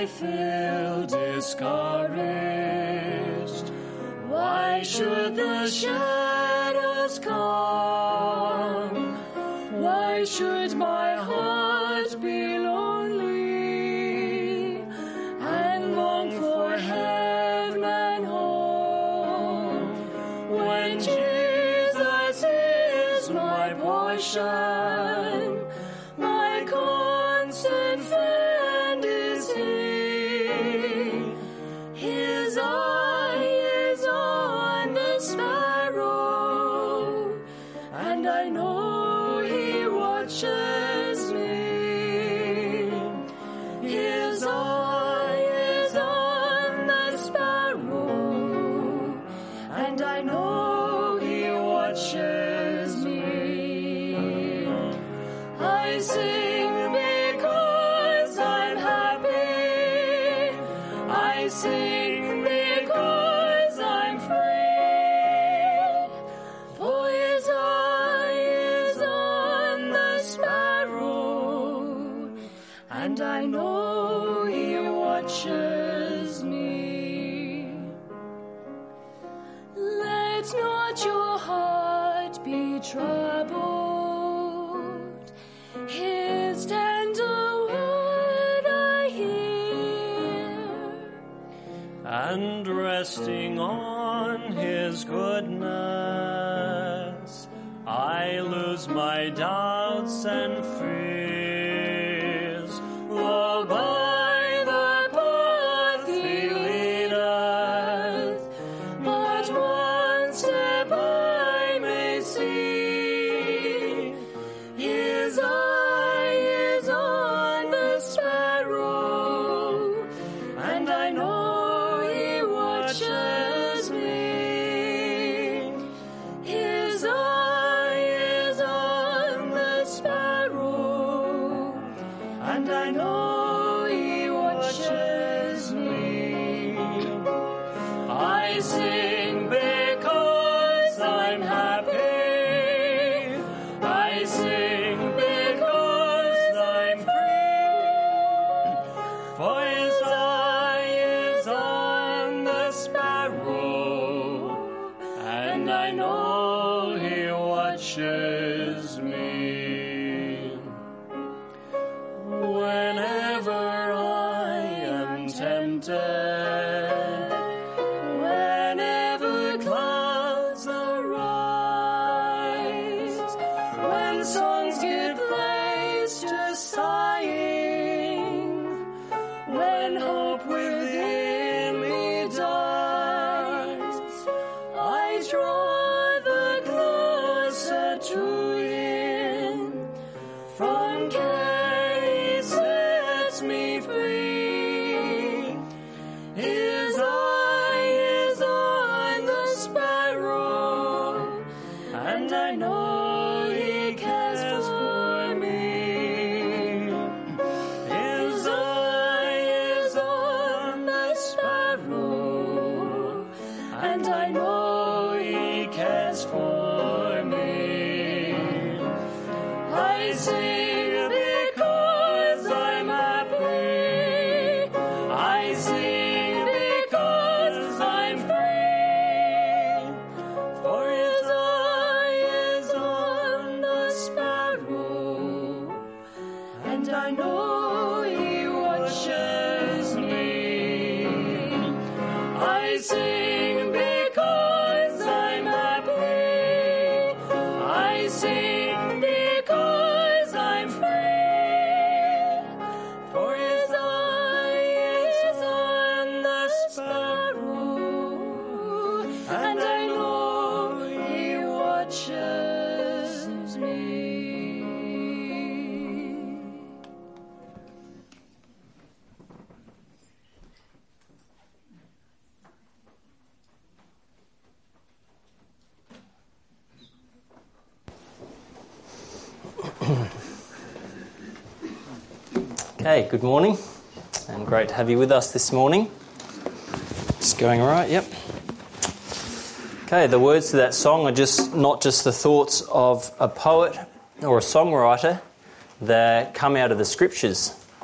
feel discouraged? Why should the shadows come? Why should my heart be lonely and long for heaven and home when Jesus is my portion, my constant friend is He. His eye is on the sparrow, and I know He watches me. His eye is on the sparrow, and I know He watches me. I sing because I'm happy. I sing because I'm free. For His eye is on the sparrow, and I know He watches me. Let not your heart be troubled. His tender word I hear, and resting on His goodness, I lose my doubts and fears. Oh, by the path He leadeth, but one step I may see. His eye is on the sparrow, and I know He watches me. His eye is on the sparrow, and I know He watches me. I sing because I'm happy. I sing because I'm free. For His eye is on the sparrow, and I know He watches me. Whenever I am tempted, whenever clouds arise, when songs give place to sighing, when hope within me dies, I draw the closer to Him. From care He sets me free. His eye is on the sparrow, and I know He cares for me. His eye is on the sparrow, and I know He cares for me. I sing because I'm happy. I sing because I'm free. For His eye is on the sparrow, and I know He watches me. I sing because I'm happy. I sing because I'm free. For His eye is on the sparrow, and I know He watches me. Okay, good morning, and great to have you with us this morning. It's going all right, yep. Okay, the words to that song are not just the thoughts of a poet or a songwriter. They come out of the Scriptures.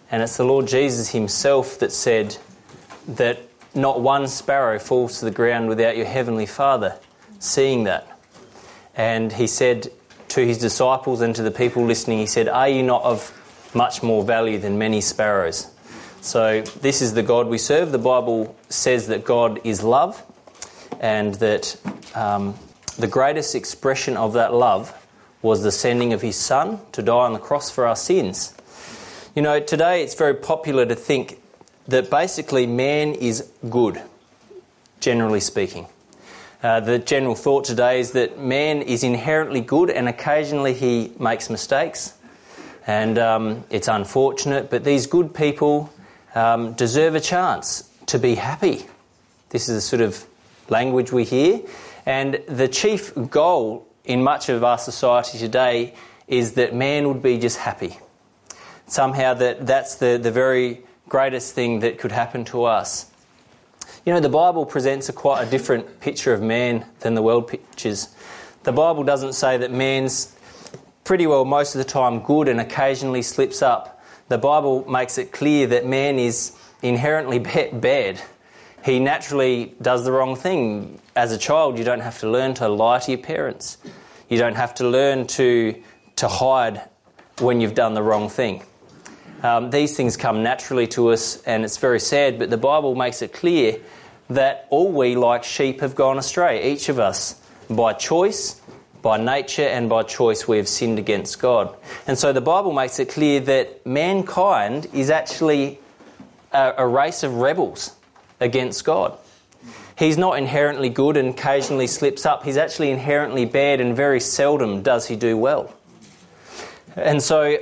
And it's the Lord Jesus himself that said that not one sparrow falls to the ground without your heavenly Father seeing that. And he said to his disciples and to the people listening, he said, "Are you not of much more value than many sparrows?" So this is the God we serve. The Bible says that God is love, and that the greatest expression of that love was the sending of his Son to die on the cross for our sins. You know, today it's very popular to think that basically man is good, generally speaking. The general thought today is that man is inherently good and occasionally he makes mistakes. And it's unfortunate, but these good people deserve a chance to be happy. This is the sort of language we hear. And the chief goal in much of our society today is that man would be just happy. Somehow that's the very greatest thing that could happen to us. You know, the Bible presents quite a different picture of man than the world pictures. The Bible doesn't say that man's pretty well most of the time good and occasionally slips up. The Bible makes it clear that man is inherently bad. He naturally does the wrong thing. As a child, you don't have to learn to lie to your parents. You don't have to learn to hide when you've done the wrong thing. These things come naturally to us, and it's very sad, but the Bible makes it clear that all we, like sheep, have gone astray. Each of us, by choice, by nature, and by choice, we have sinned against God. And so the Bible makes it clear that mankind is actually a race of rebels against God. He's not inherently good and occasionally slips up. He's actually inherently bad, and very seldom does he do well. And so,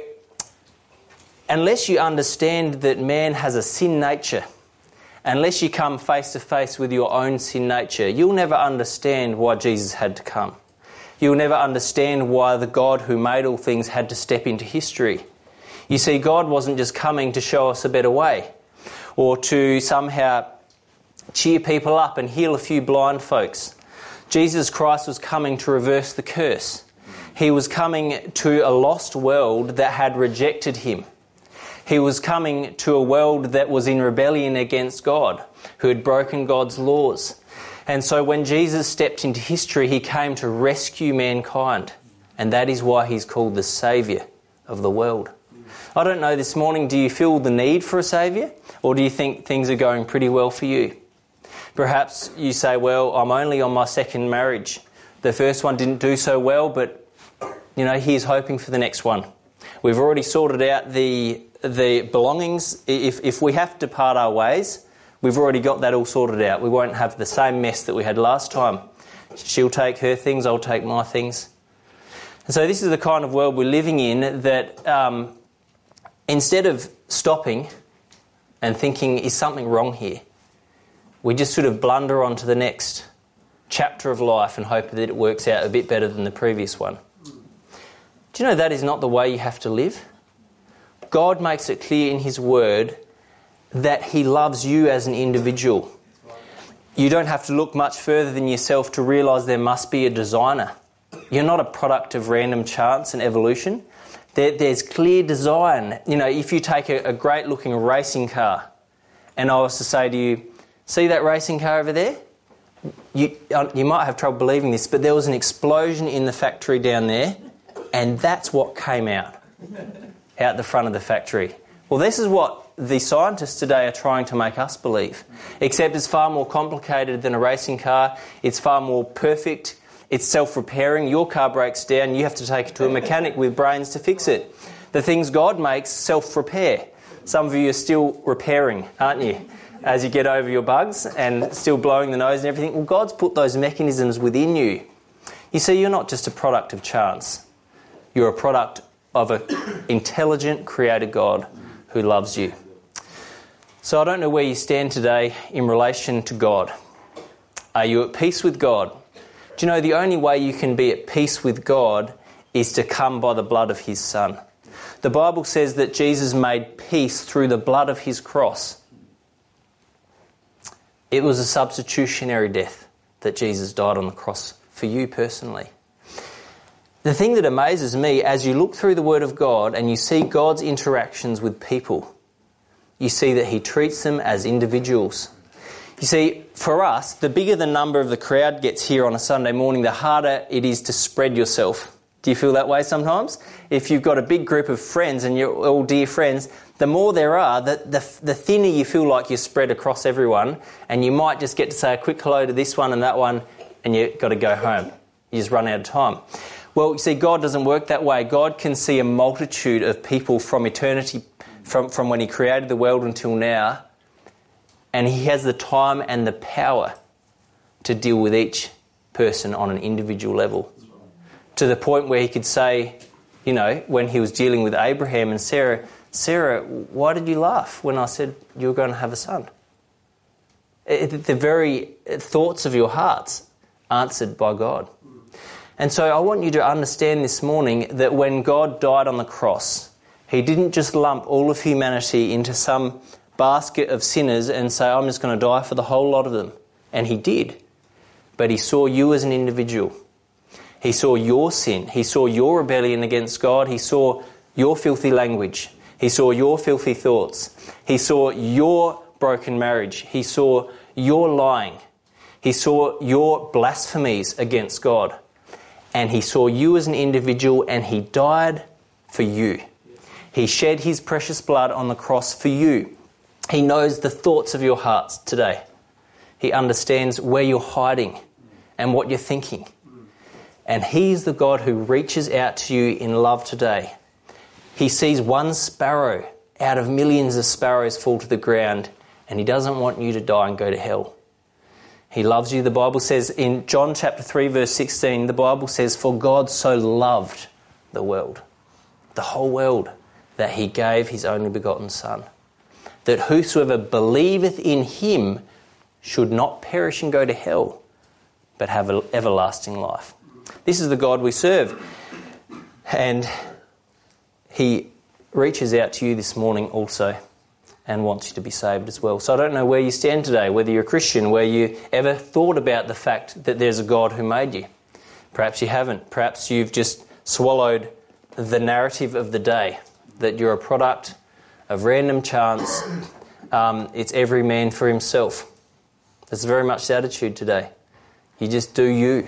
unless you understand that man has a sin nature, unless you come face to face with your own sin nature, you'll never understand why Jesus had to come. You'll never understand why the God who made all things had to step into history. You see, God wasn't just coming to show us a better way, or to somehow cheer people up and heal a few blind folks. Jesus Christ was coming to reverse the curse. He was coming to a lost world that had rejected him. He was coming to a world that was in rebellion against God, who had broken God's laws. And so when Jesus stepped into history, he came to rescue mankind. And that is why he's called the Saviour of the world. I don't know, this morning, do you feel the need for a Saviour? Or do you think things are going pretty well for you? Perhaps you say, well, I'm only on my second marriage. The first one didn't do so well, but, you know, here's hoping for the next one. We've already sorted out the belongings. If we have to part our ways, we've already got that all sorted out. We won't have the same mess that we had last time. She'll take her things, I'll take my things. And so this is the kind of world we're living in, that instead of stopping and thinking, is something wrong here? We just sort of blunder on to the next chapter of life and hope that it works out a bit better than the previous one. Do you know that is not the way you have to live? God makes it clear in his word that he loves you as an individual. You don't have to look much further than yourself to realise there must be a designer. You're not a product of random chance and evolution. There's clear design. You know, if you take a great looking racing car and I was to say to you, see that racing car over there? You might have trouble believing this, but there was an explosion in the factory down there, and that's what came out the front of the factory. Well, this is what the scientists today are trying to make us believe, except it's far more complicated than a racing car. It's far more perfect. It's self-repairing. Your car breaks down, you have to take it to a mechanic with brains to fix it. The things God makes self-repair. Some of you are still repairing, aren't you? As you get over your bugs and still blowing the nose and everything. Well, God's put those mechanisms within you. You see, you're not just a product of chance. You're a product of an intelligent, created God who loves you. So I don't know where you stand today in relation to God. Are you at peace with God? Do you know the only way you can be at peace with God is to come by the blood of his Son? The Bible says that Jesus made peace through the blood of his cross. It was a substitutionary death that Jesus died on the cross for you personally. The thing that amazes me, as you look through the Word of God and you see God's interactions with people, you see that he treats them as individuals. You see, for us, the bigger the number of the crowd gets here on a Sunday morning, the harder it is to spread yourself. Do you feel that way sometimes? If you've got a big group of friends and you're all dear friends, the more there are, the thinner you feel like you're spread across everyone, and you might just get to say a quick hello to this one and that one, and you've got to go home. You just run out of time. Well, you see, God doesn't work that way. God can see a multitude of people from eternity, from when he created the world until now, and he has the time and the power to deal with each person on an individual level. To the point where he could say, you know, when he was dealing with Abraham and Sarah, Sarah, why did you laugh when I said you were going to have a son? The very thoughts of your hearts answered by God. And so I want you to understand this morning that when God died on the cross, he didn't just lump all of humanity into some basket of sinners and say, I'm just going to die for the whole lot of them. And he did. But he saw you as an individual. He saw your sin. He saw your rebellion against God. He saw your filthy language. He saw your filthy thoughts. He saw your broken marriage. He saw your lying. He saw your blasphemies against God. And he saw you as an individual, and he died for you. He shed his precious blood on the cross for you. He knows the thoughts of your hearts today. He understands where you're hiding and what you're thinking. And he's the God who reaches out to you in love today. He sees one sparrow out of millions of sparrows fall to the ground, and he doesn't want you to die and go to hell. He loves you. The Bible says in John chapter 3 verse 16, the Bible says, for God so loved the world, the whole world, that he gave his only begotten Son, that whosoever believeth in him should not perish and go to hell, but have an everlasting life. This is the God we serve. And he reaches out to you this morning also and wants you to be saved as well. So I don't know where you stand today, whether you're a Christian, where you ever thought about the fact that there's a God who made you. Perhaps you haven't. Perhaps you've just swallowed the narrative of the day, that you're a product of random chance. It's every man for himself. That's very much the attitude today. You just do you.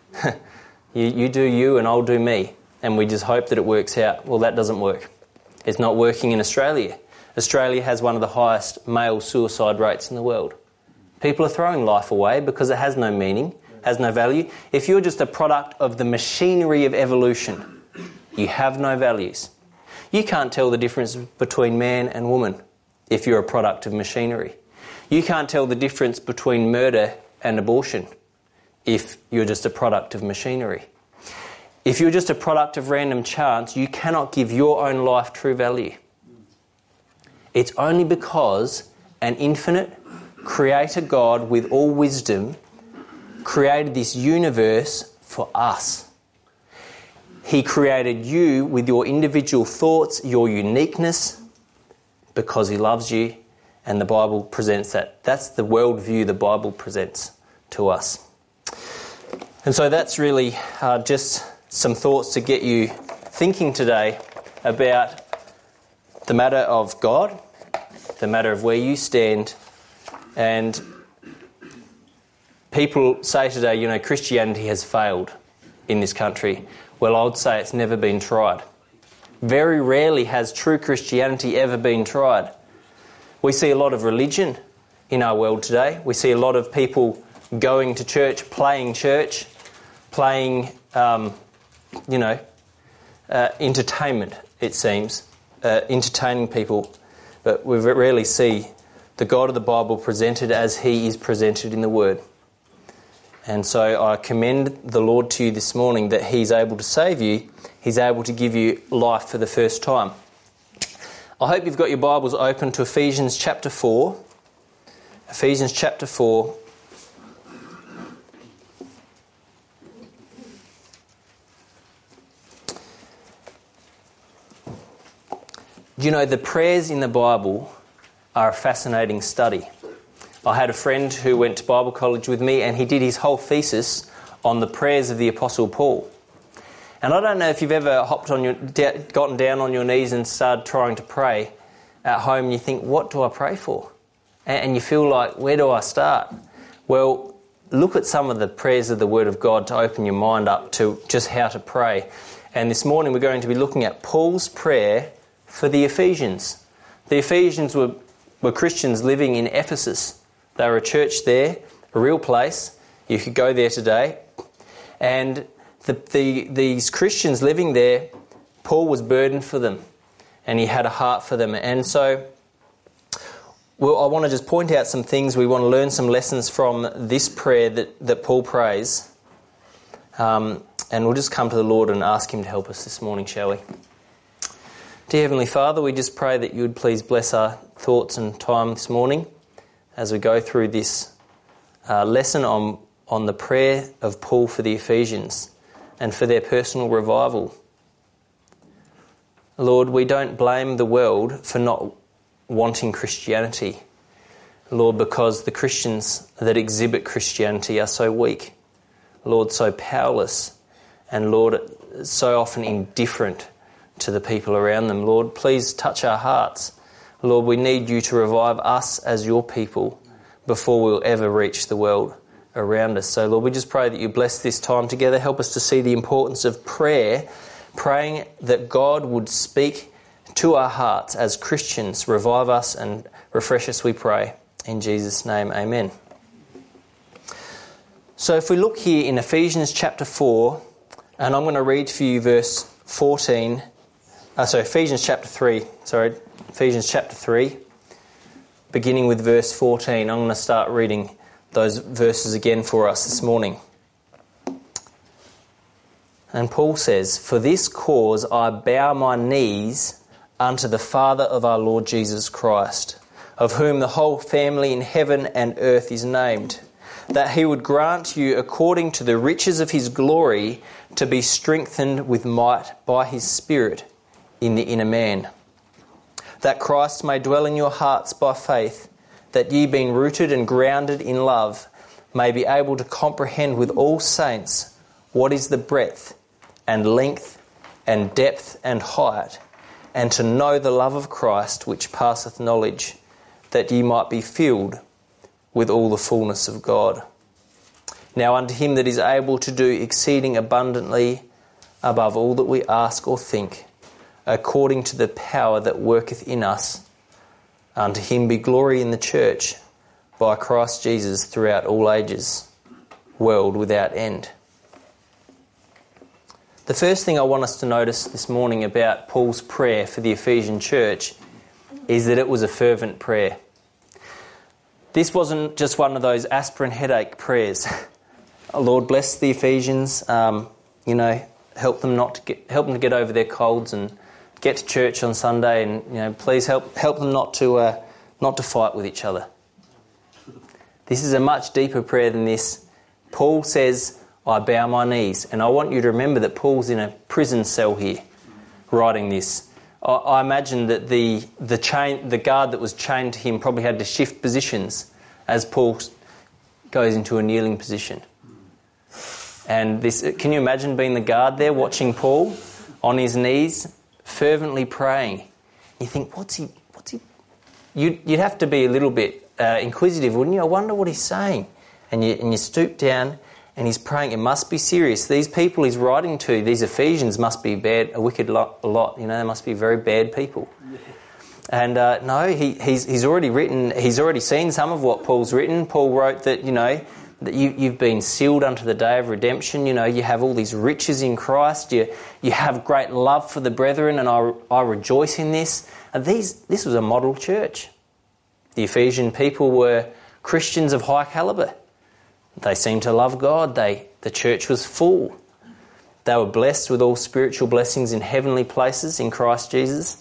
You do you and I'll do me. And we just hope that it works out. Well, that doesn't work. It's not working in Australia. Australia has one of the highest male suicide rates in the world. People are throwing life away because it has no meaning, has no value. If you're just a product of the machinery of evolution, you have no values. You can't tell the difference between man and woman if you're a product of machinery. You can't tell the difference between murder and abortion if you're just a product of machinery. If you're just a product of random chance, you cannot give your own life true value. It's only because an infinite creator God with all wisdom created this universe for us. He created you with your individual thoughts, your uniqueness, because he loves you, and the Bible presents that. That's the worldview the Bible presents to us. And so that's really just some thoughts to get you thinking today about the matter of God, the matter of where you stand. And people say today, you know, Christianity has failed in this country. Well, I would say it's never been tried. Very rarely has true Christianity ever been tried. We see a lot of religion in our world today. We see a lot of people going to church, playing entertainment, it seems, entertaining people. But we rarely see the God of the Bible presented as he is presented in the Word. And so I commend the Lord to you this morning that he's able to save you. He's able to give you life for the first time. I hope you've got your Bibles open to Ephesians chapter 4. Ephesians chapter 4. You know, the prayers in the Bible are a fascinating study. I had a friend who went to Bible college with me, and he did his whole thesis on the prayers of the Apostle Paul. And I don't know if you've ever gotten down on your knees and started trying to pray, at home and you think, what do I pray for? And you feel like, where do I start? Well, look at some of the prayers of the Word of God to open your mind up to just how to pray. And this morning we're going to be looking at Paul's prayer for the Ephesians. The Ephesians were Christians living in Ephesus. They were a church there, a real place. You could go there today. And these Christians living there, Paul was burdened for them and he had a heart for them. And so I want to just point out some things. We want to learn some lessons from this prayer that Paul prays. And we'll just come to the Lord and ask him to help us this morning, shall we? Dear Heavenly Father, we just pray that you would please bless our thoughts and time this morning as we go through this lesson on the prayer of Paul for the Ephesians and for their personal revival. Lord, we don't blame the world for not wanting Christianity, Lord, because the Christians that exhibit Christianity are so weak, Lord, so powerless, and Lord, so often indifferent to the people around them. Lord, please touch our hearts. Lord, we need you to revive us as your people before we'll ever reach the world around us. So Lord, we just pray that you bless this time together. Help us to see the importance of prayer, praying that God would speak to our hearts as Christians. Revive us and refresh us, we pray. In Jesus' name, amen. So if we look here in Ephesians chapter 4, and I'm going to read for you verse 14. Ephesians chapter 3, beginning with verse 14. I'm going to start reading those verses again for us this morning. And Paul says, "For this cause I bow my knees unto the Father of our Lord Jesus Christ, of whom the whole family in heaven and earth is named, that he would grant you according to the riches of his glory to be strengthened with might by his Spirit in the inner man, that Christ may dwell in your hearts by faith, that ye being rooted and grounded in love may be able to comprehend with all saints what is the breadth and length and depth and height, and to know the love of Christ which passeth knowledge, that ye might be filled with all the fullness of God. Now unto him that is able to do exceeding abundantly above all that we ask or think, according to the power that worketh in us, unto him be glory in the church by Christ Jesus throughout all ages, world without end." The first thing I want us to notice this morning about Paul's prayer for the Ephesian church is that it was a fervent prayer. This wasn't just one of those aspirin headache prayers. Oh, Lord, bless the Ephesians. Help them to get over their colds and get to church on Sunday, and please help them not to fight with each other. This is a much deeper prayer than this. Paul says, "I bow my knees," and I want you to remember that Paul's in a prison cell here, writing this. I imagine that the guard that was chained to him probably had to shift positions as Paul goes into a kneeling position. And can you imagine being the guard there watching Paul on his knees, fervently praying? You think, what's he? You'd have to be a little bit inquisitive, wouldn't you? I wonder what he's saying. And you stoop down and he's praying. It must be serious. These people he's writing to, these Ephesians, must be a wicked lot. They must be very bad people. And no, he's already written. He's already seen some of what Paul's written. Paul wrote that that you've been sealed unto the day of redemption. You have all these riches in Christ. You have great love for the brethren, and I rejoice in this. And this was a model church. The Ephesian people were Christians of high calibre. They seemed to love God. The church was full. They were blessed with all spiritual blessings in heavenly places in Christ Jesus.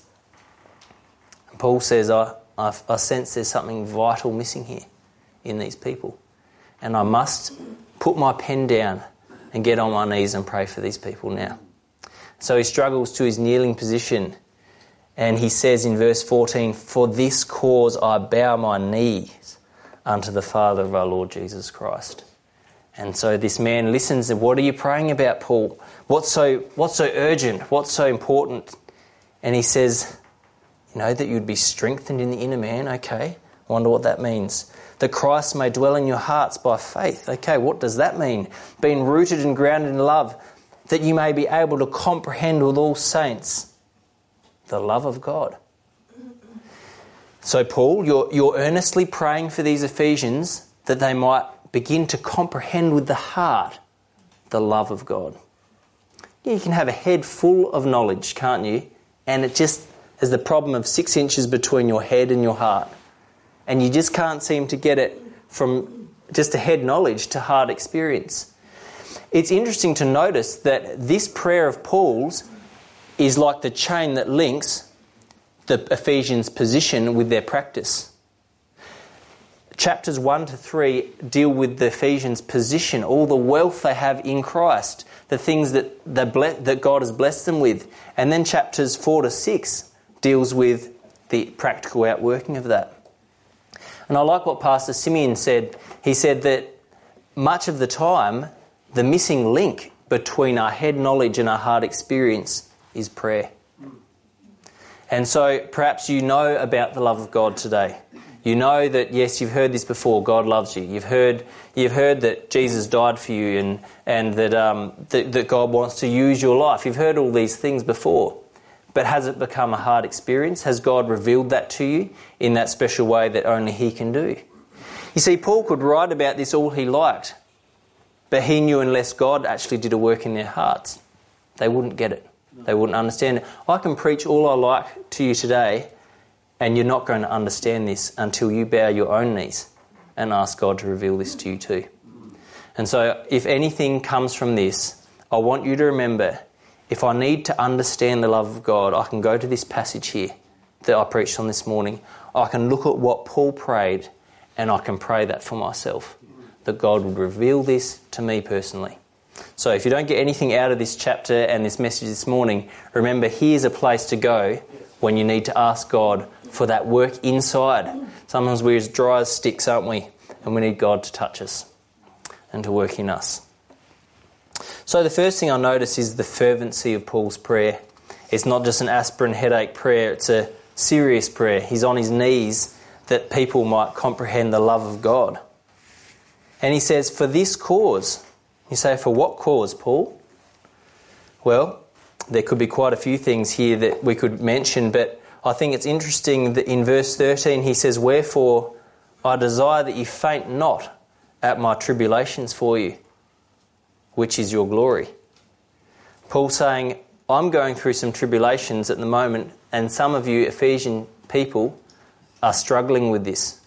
And Paul says, I sense there's something vital missing here in these people. And I must put my pen down and get on my knees and pray for these people now. So he struggles to his kneeling position. And he says in verse 14, "For this cause I bow my knees unto the Father of our Lord Jesus Christ." And so this man listens. And what are you praying about, Paul? What's so urgent? What's so important? And he says, that you'd be strengthened in the inner man. Okay, I wonder what that means. That Christ may dwell in your hearts by faith. Okay, what does that mean? Being rooted and grounded in love, that you may be able to comprehend with all saints the love of God. So Paul, you're earnestly praying for these Ephesians that they might begin to comprehend with the heart the love of God. Yeah, you can have a head full of knowledge, can't you? And it just has the problem of 6 inches between your head and your heart. And you just can't seem to get it from just a head knowledge to heart experience. It's interesting to notice that this prayer of Paul's is like the chain that links the Ephesians' position with their practice. Chapters 1 to 3 deal with the Ephesians' position, all the wealth they have in Christ, the things that God has blessed them with. And then chapters 4 to 6 deals with the practical outworking of that. And I like what Pastor Simeon said. He said that much of the time, the missing link between our head knowledge and our heart experience is prayer. And so perhaps you know about the love of God today. You know that, yes, you've heard this before, God loves you. You've heard that Jesus died for you and that God wants to use your life. You've heard all these things before. But has it become a hard experience? Has God revealed that to you in that special way that only He can do? You see, Paul could write about this all he liked, but he knew unless God actually did a work in their hearts, they wouldn't get it. They wouldn't understand it. I can preach all I like to you today, and you're not going to understand this until you bow your own knees and ask God to reveal this to you too. And so if anything comes from this, I want you to remember, if I need to understand the love of God, I can go to this passage here that I preached on this morning. I can look at what Paul prayed and I can pray that for myself, that God would reveal this to me personally. So if you don't get anything out of this chapter and this message this morning, remember here's a place to go when you need to ask God for that work inside. Sometimes we're as dry as sticks, aren't we? And we need God to touch us and to work in us. So the first thing I notice is the fervency of Paul's prayer. It's not just an aspirin headache prayer, it's a serious prayer. He's on his knees that people might comprehend the love of God. And he says, for this cause. You say, for what cause, Paul? Well, there could be quite a few things here that we could mention, but I think it's interesting that in verse 13 he says, wherefore I desire that you faint not at my tribulations for you, which is your glory. Paul saying, I'm going through some tribulations at the moment, and some of you Ephesian people are struggling with this.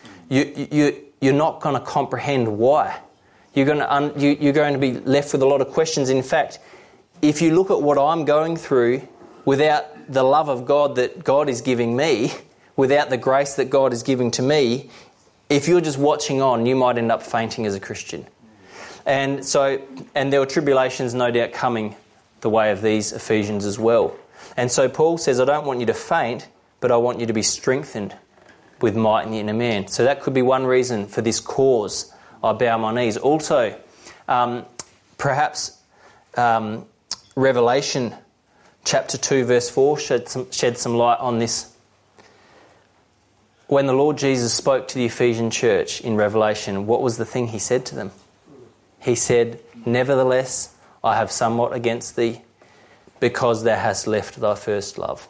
You're not going to comprehend why. You're going to be left with a lot of questions. In fact, if you look at what I'm going through without the love of God that God is giving me, without the grace that God is giving to me, if you're just watching on, you might end up fainting as a Christian. And there were tribulations no doubt coming the way of these Ephesians as well. And so Paul says, I don't want you to faint, but I want you to be strengthened with might in the inner man. So that could be one reason for this cause. I bow my knees. Also, perhaps Revelation chapter 2 verse 4 shed some light on this. When the Lord Jesus spoke to the Ephesian church in Revelation, what was the thing he said to them? He said, nevertheless, I have somewhat against thee, because thou hast left thy first love.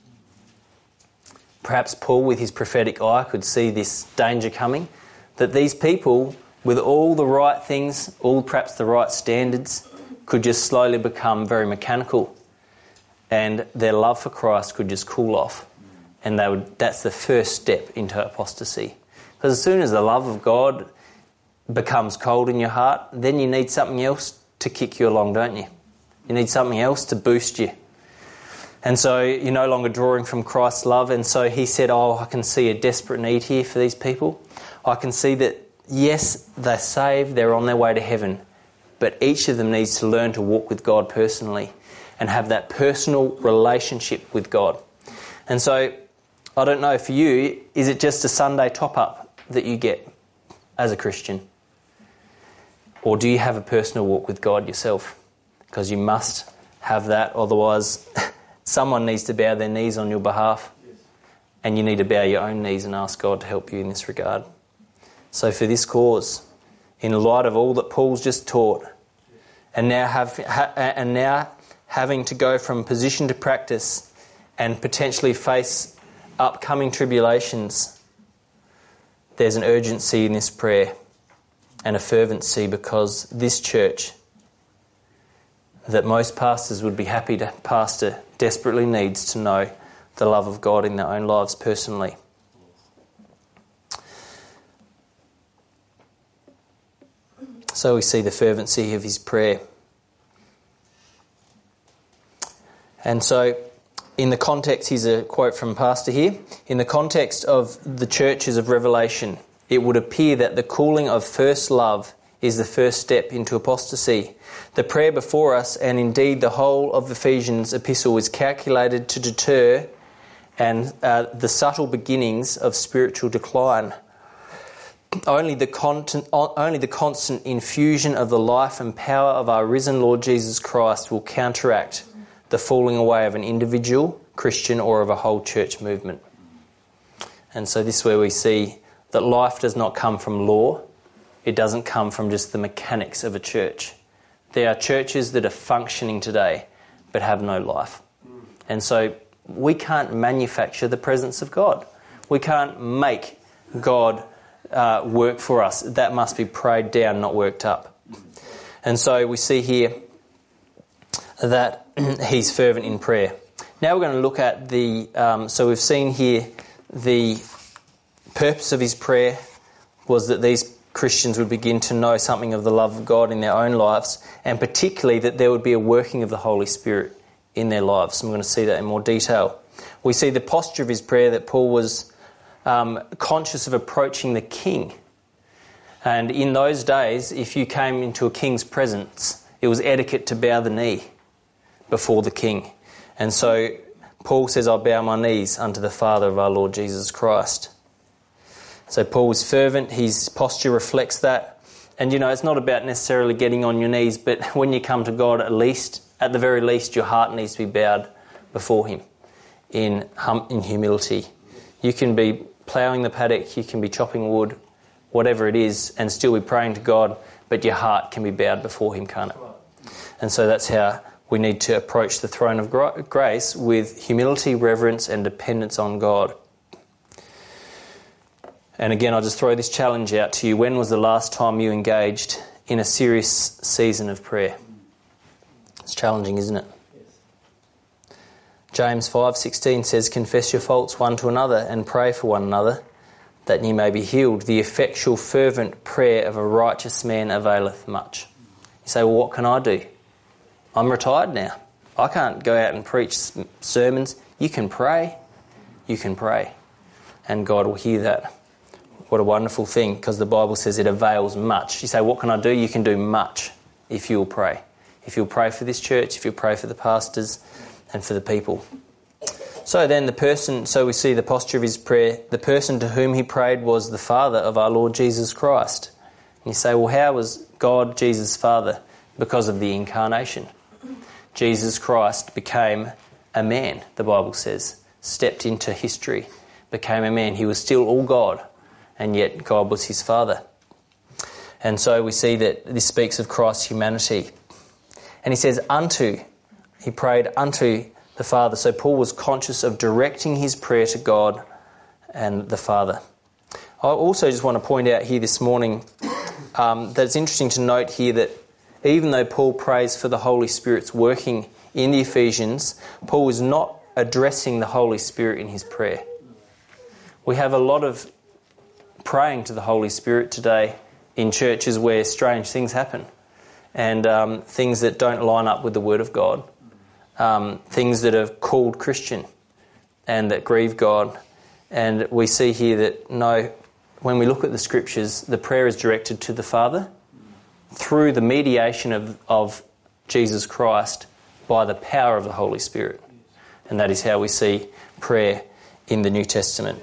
Perhaps Paul, with his prophetic eye, could see this danger coming, that these people, with all the right things, all perhaps the right standards, could just slowly become very mechanical, and their love for Christ could just cool off. And that's the first step into apostasy. Because as soon as the love of God becomes cold in your heart, then you need something else to kick you along, don't you? You need something else to boost you. And so you're no longer drawing from Christ's love. And so he said, I can see a desperate need here for these people. I can see that, yes, they're saved, they're on their way to heaven, but each of them needs to learn to walk with God personally and have that personal relationship with God. And so, I don't know, for you, is it just a Sunday top-up that you get as a Christian? Or do you have a personal walk with God yourself? Because you must have that, otherwise someone needs to bow their knees on your behalf. and you need to bow your own knees and ask God to help you in this regard. So for this cause, in light of all that Paul's just taught, and now having to go from position to practice and potentially face upcoming tribulations, there's an urgency in this prayer and a fervency, because this church that most pastors would be happy to pastor desperately needs to know the love of God in their own lives personally. So we see the fervency of his prayer. And so in the context, here's a quote from Pastor here, in the context of the churches of Revelation, it would appear that the calling of first love is the first step into apostasy. The prayer before us, and indeed the whole of Ephesians epistle, is calculated to deter and the subtle beginnings of spiritual decline. Only the constant infusion of the life and power of our risen Lord Jesus Christ will counteract the falling away of an individual Christian or of a whole church movement. And so this is where we see that life does not come from law. It doesn't come from just the mechanics of a church. There are churches that are functioning today but have no life. And so we can't manufacture the presence of God. We can't make God work for us. That must be prayed down, not worked up. And so we see here that he's fervent in prayer. Now we're going to look at so we've seen here the purpose of his prayer was that these Christians would begin to know something of the love of God in their own lives, and particularly that there would be a working of the Holy Spirit in their lives. And we're going to see that in more detail. We see the posture of his prayer, that Paul was conscious of approaching the king. And in those days, if you came into a king's presence, it was etiquette to bow the knee before the king. And so Paul says, I bow my knees unto the Father of our Lord Jesus Christ. So Paul was fervent, his posture reflects that. And it's not about necessarily getting on your knees, but when you come to God, at the very least, your heart needs to be bowed before him in humility. You can be ploughing the paddock, you can be chopping wood, whatever it is, and still be praying to God, but your heart can be bowed before him, can't it? And so that's how we need to approach the throne of grace, with humility, reverence and dependence on God. And again, I'll just throw this challenge out to you. When was the last time you engaged in a serious season of prayer? It's challenging, isn't it? Yes. James 5:16 says, confess your faults one to another and pray for one another, that ye may be healed. The effectual fervent prayer of a righteous man availeth much. You say, well, what can I do? I'm retired now. I can't go out and preach sermons. You can pray. You can pray. And God will hear that. What a wonderful thing, because the Bible says it avails much. You say, what can I do? You can do much if you'll pray. If you'll pray for this church, if you'll pray for the pastors and for the people. So then so we see the posture of his prayer. The person to whom he prayed was the Father of our Lord Jesus Christ. And you say, well, how was God Jesus' Father? Because of the incarnation. Jesus Christ became a man, the Bible says, stepped into history, became a man. He was still all God, and yet God was his Father. And so we see that this speaks of Christ's humanity. And he says, he prayed unto the Father. So Paul was conscious of directing his prayer to God and the Father. I also just want to point out here this morning that it's interesting to note here that even though Paul prays for the Holy Spirit's working in the Ephesians, Paul is not addressing the Holy Spirit in his prayer. We have a lot of praying to the Holy Spirit today in churches where strange things happen, and things that don't line up with the Word of God, things that are called Christian and that grieve God. And we see here that no, when we look at the Scriptures, the prayer is directed to the Father through the mediation of Jesus Christ by the power of the Holy Spirit. And that is how we see prayer in the New Testament.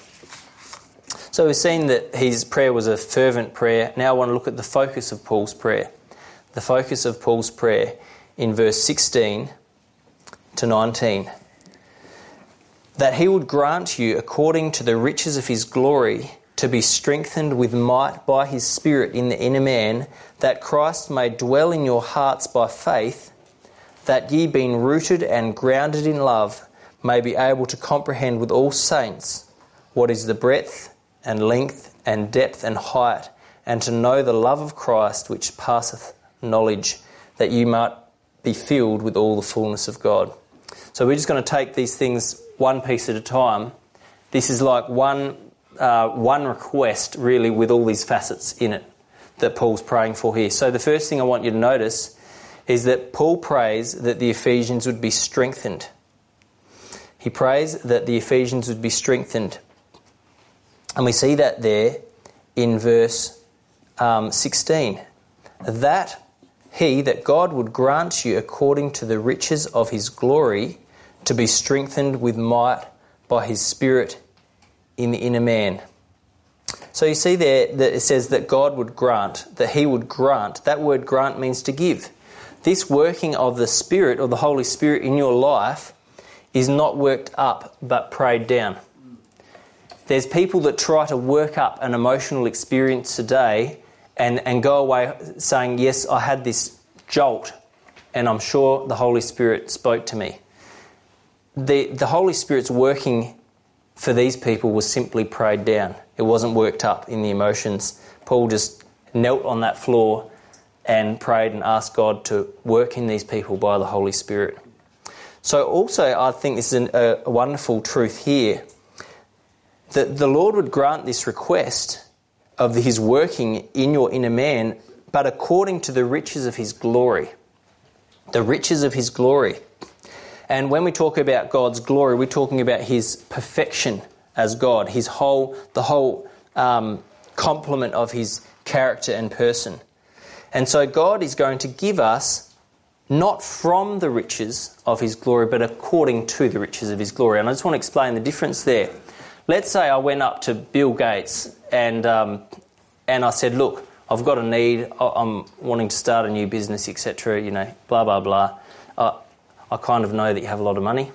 So we've seen that his prayer was a fervent prayer. Now I want to look at the focus of Paul's prayer. The focus of Paul's prayer in verse 16 to 19. that he would grant you, according to the riches of his glory, to be strengthened with might by his Spirit in the inner man, that Christ may dwell in your hearts by faith, that ye, being rooted and grounded in love, may be able to comprehend with all saints what is the breadth and length and depth and height, and to know the love of Christ which passeth knowledge, that you might be filled with all the fullness of God. So we're just going to take these things one piece at a time. This is like one request, really, with all these facets in it that Paul's praying for here. So the first thing I want you to notice is that Paul prays that the Ephesians would be strengthened. He prays that the Ephesians would be strengthened. And we see that there in verse 16. That God would grant you, according to the riches of his glory, to be strengthened with might by his Spirit in the inner man. So you see there that it says that God would grant, that he would grant. That word grant means to give. This working of the Spirit or the Holy Spirit in your life is not worked up but prayed down. There's people that try to work up an emotional experience today and go away saying, yes, I had this jolt and I'm sure the Holy Spirit spoke to me. The Holy Spirit's working for these people was simply prayed down. It wasn't worked up in the emotions. Paul just knelt on that floor and prayed and asked God to work in these people by the Holy Spirit. So also I think this is a wonderful truth here, that the Lord would grant this request of his working in your inner man, but according to the riches of his glory. The riches of his glory. And when we talk about God's glory, we're talking about his perfection as God, the whole complement of his character and person. And so God is going to give us not from the riches of his glory, but according to the riches of his glory. And I just want to explain the difference there. Let's say I went up to Bill Gates and I said, look, I've got a need, I'm wanting to start a new business, etc., blah, blah, blah. I kind of know that you have a lot of money.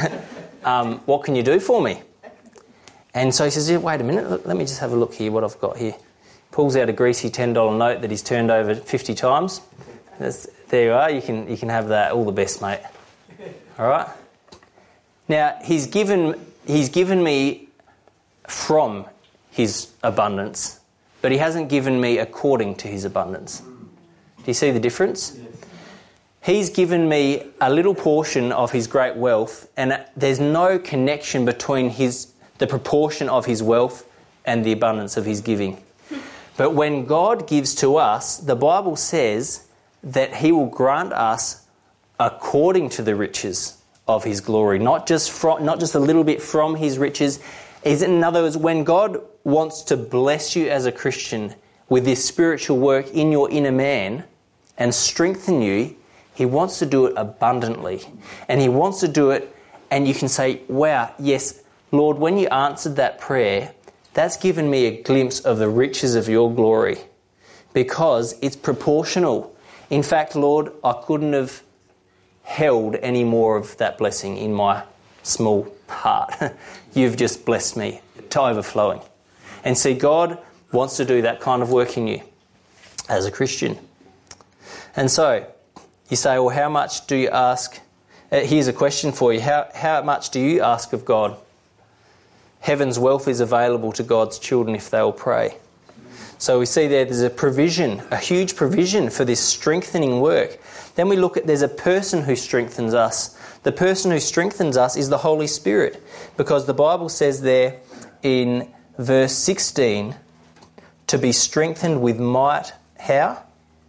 What can you do for me? And so he says, wait a minute, let me just have a look here, what I've got here. Pulls out a greasy $10 note that he's turned over 50 times. There you are, you can have that. All the best, mate. All right? Now, he's given me from his abundance, but he hasn't given me according to his abundance. Do you see the difference? Yes. He's given me a little portion of his great wealth, and there's no connection between the proportion of his wealth and the abundance of his giving. But when God gives to us, the Bible says that he will grant us according to the riches of his glory, not just a little bit from his riches. In other words, when God wants to bless you as a Christian with this spiritual work in your inner man and strengthen you, he wants to do it abundantly. And he wants to do it, and you can say, wow, yes, Lord, when you answered that prayer, that's given me a glimpse of the riches of your glory, because it's proportional. In fact, Lord, I couldn't have held any more of that blessing in my small heart. You've just blessed me to overflowing. And see, God wants to do that kind of work in you as a Christian. And so, you say, well, how much do you ask? Here's a question for you. How much do you ask of God? Heaven's wealth is available to God's children if they will pray. So we see there's a provision, a huge provision for this strengthening work. Then we look at there's a person who strengthens us. The person who strengthens us is the Holy Spirit, because the Bible says there in verse 16, to be strengthened with might, how?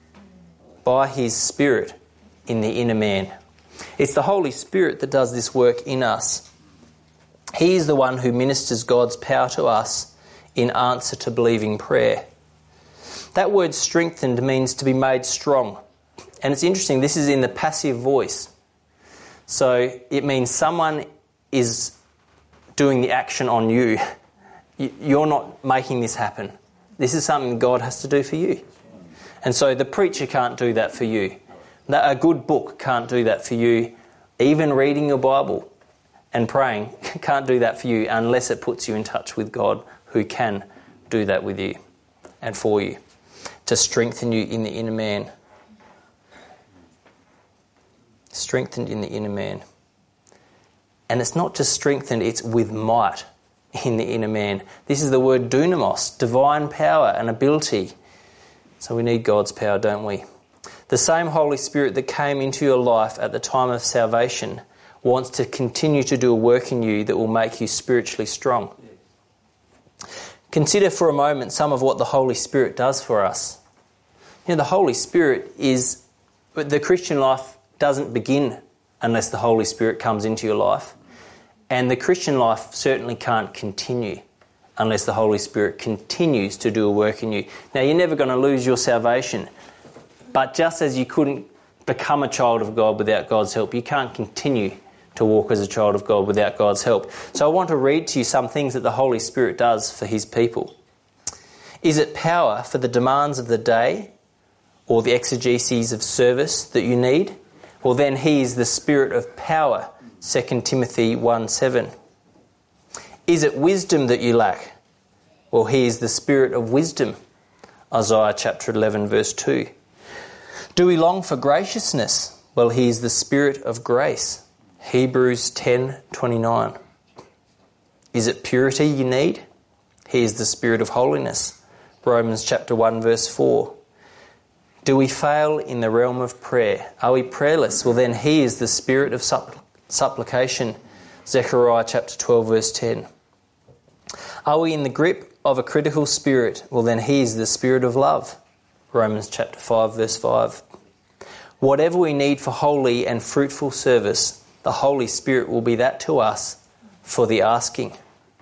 By his Spirit in the inner man. It's the Holy Spirit that does this work in us. He is the one who ministers God's power to us in answer to believing prayer. That word strengthened means to be made strong. And it's interesting, this is in the passive voice. So it means someone is doing the action on you. You're not making this happen. This is something God has to do for you. And so the preacher can't do that for you. A good book can't do that for you. Even reading your Bible and praying can't do that for you unless it puts you in touch with God, who can do that with you and for you, to strengthen you in the inner man. Strengthened in the inner man. And it's not just strengthened, it's with might in the inner man. This is the word dunamos, divine power and ability. So we need God's power, don't we? The same Holy Spirit that came into your life at the time of salvation wants to continue to do a work in you that will make you spiritually strong. Consider for a moment some of what the Holy Spirit does for us. You know, the Holy Spirit is... The Christian life doesn't begin unless the Holy Spirit comes into your life. And the Christian life certainly can't continue unless the Holy Spirit continues to do a work in you. Now, you're never going to lose your salvation. But just as you couldn't become a child of God without God's help, you can't continue to walk as a child of God without God's help. So I want to read to you some things that the Holy Spirit does for his people. Is it power for the demands of the day or the exegeses of service that you need? Well, then he is the Spirit of power, 2 Timothy 1:7. Is it wisdom that you lack? Well, he is the Spirit of wisdom, Isaiah chapter 11 verse 2. Do we long for graciousness? Well, he is the Spirit of grace, Hebrews 10:29. Is it purity you need? He is the Spirit of holiness, Romans chapter 1 verse 4. Do we fail in the realm of prayer? Are we prayerless? Well, then he is the Spirit of supplication, Zechariah chapter 12 verse 10. Are we in the grip of a critical spirit? Well, then he is the Spirit of love, Romans chapter 5 verse 5. Whatever we need for holy and fruitful service, the Holy Spirit will be that to us for the asking.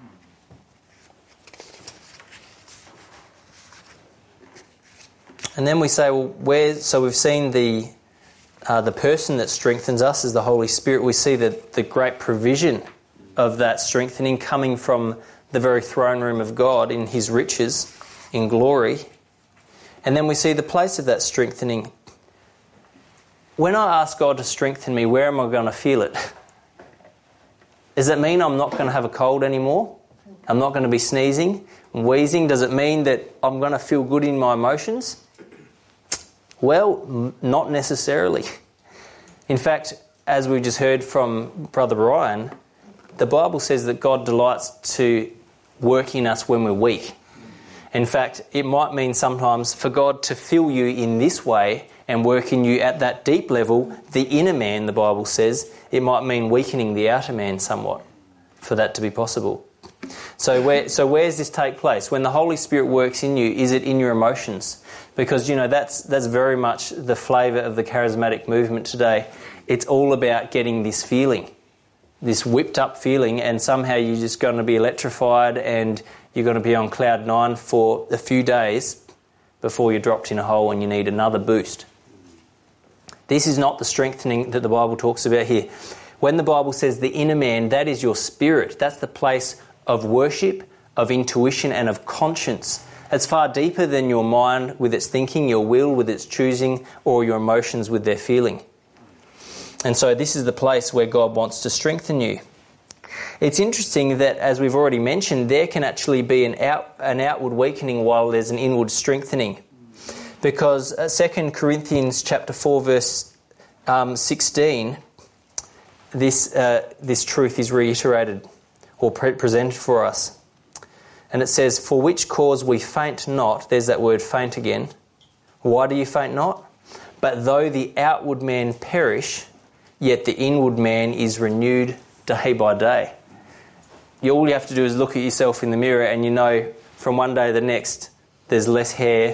And then we say, well, so we've seen the person that strengthens us is the Holy Spirit. We see the great provision of that strengthening coming from the very throne room of God in his riches, in glory. And then we see the place of that strengthening. When I ask God to strengthen me, where am I going to feel it? Does it mean I'm not going to have a cold anymore? I'm not going to be sneezing and wheezing? Does it mean that I'm going to feel good in my emotions? Well, not necessarily. In fact, as we just heard from Brother Ryan, the Bible says that God delights to work in us when we're weak. In fact, it might mean sometimes for God to fill you in this way and work in you at that deep level, the inner man, the Bible says, it might mean weakening the outer man somewhat for that to be possible. So where does this take place? When the Holy Spirit works in you, is it in your emotions? Because, you know, that's very much the flavour of the charismatic movement today. It's all about getting this feeling, this whipped up feeling, and somehow you're just going to be electrified and you're going to be on cloud nine for a few days before you're dropped in a hole and you need another boost. This is not the strengthening that the Bible talks about here. When the Bible says the inner man, that is your spirit. That's the place of worship, of intuition and of conscience. It's far deeper than your mind with its thinking, your will with its choosing, or your emotions with their feeling. And so this is the place where God wants to strengthen you. It's interesting that, as we've already mentioned, there can actually be an outward weakening while there's an inward strengthening. Because 2 Corinthians chapter 4 verse 16, this truth is reiterated or presented for us. And it says, for which cause we faint not. There's that word faint again. Why do you faint not? But though the outward man perish, yet the inward man is renewed day by day. All you have to do is look at yourself in the mirror and you know from one day to the next there's less hair,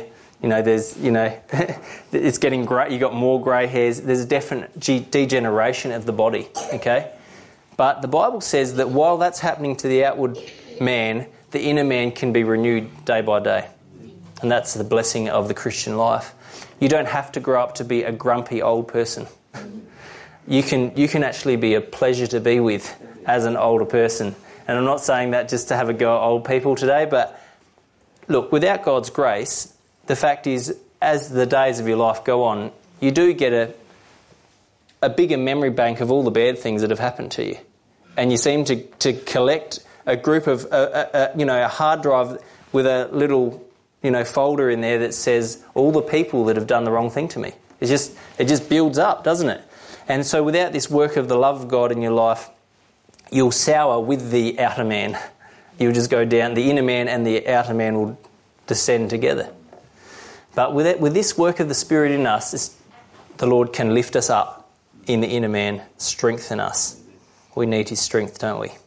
it's getting grey, you got more grey hairs, there's a definite degeneration of the body, okay? But the Bible says that while that's happening to the outward man, the inner man can be renewed day by day. And that's the blessing of the Christian life. You don't have to grow up to be a grumpy old person. You can actually be a pleasure to be with as an older person. And I'm not saying that just to have a go at old people today, but look, without God's grace, the fact is, as the days of your life go on, you do get a bigger memory bank of all the bad things that have happened to you. and you seem to collect a group of, a hard drive with a little, folder in there that says all the people that have done the wrong thing to me. It just builds up, doesn't it? And so without this work of the love of God in your life, you'll sour with the outer man. You'll just go down. The inner man and the outer man will descend together. But with this work of the Spirit in us, the Lord can lift us up in the inner man, strengthen us. We need His strength, don't we?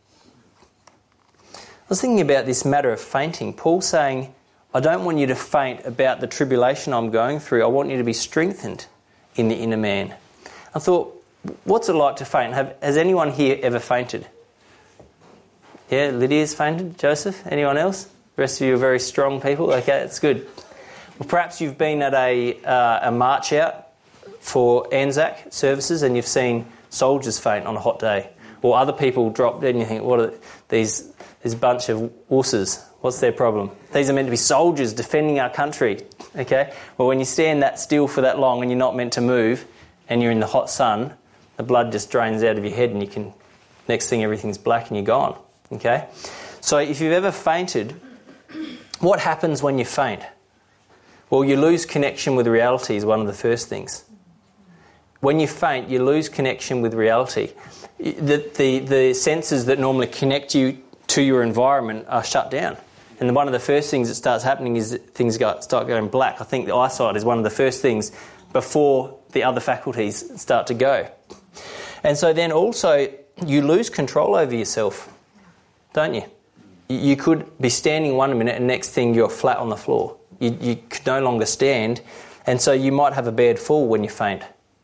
I was thinking about this matter of fainting. Paul saying, I don't want you to faint about the tribulation I'm going through. I want you to be strengthened in the inner man. I thought, what's it like to faint? Has anyone here ever fainted? Yeah, Lydia's fainted. Joseph? Anyone else? The rest of you are very strong people. Okay, that's good. Well, perhaps you've been at a march out for Anzac services and you've seen soldiers faint on a hot day. Or other people drop dead and you think, what are these bunch of wusses? What's their problem? These are meant to be soldiers defending our country. Okay? Well, when you stand that still for that long and you're not meant to move and you're in the hot sun, the blood just drains out of your head and next thing everything's black and you're gone. Okay? So if you've ever fainted, what happens when you faint? Well, you lose connection with reality is one of the first things. When you faint, you lose connection with reality. The senses that normally connect you to your environment are shut down. And one of the first things that starts happening is that things start going black. I think the eyesight is one of the first things before the other faculties start to go. And so then also you lose control over yourself, don't you? You could be standing 1 minute and next thing you're flat on the floor. You could no longer stand, and so you might have a bad fall when you faint.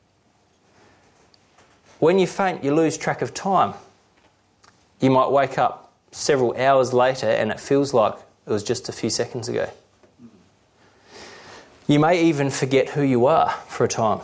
When you faint, you lose track of time. You might wake up several hours later and it feels like it was just a few seconds ago. You may even forget who you are for a time.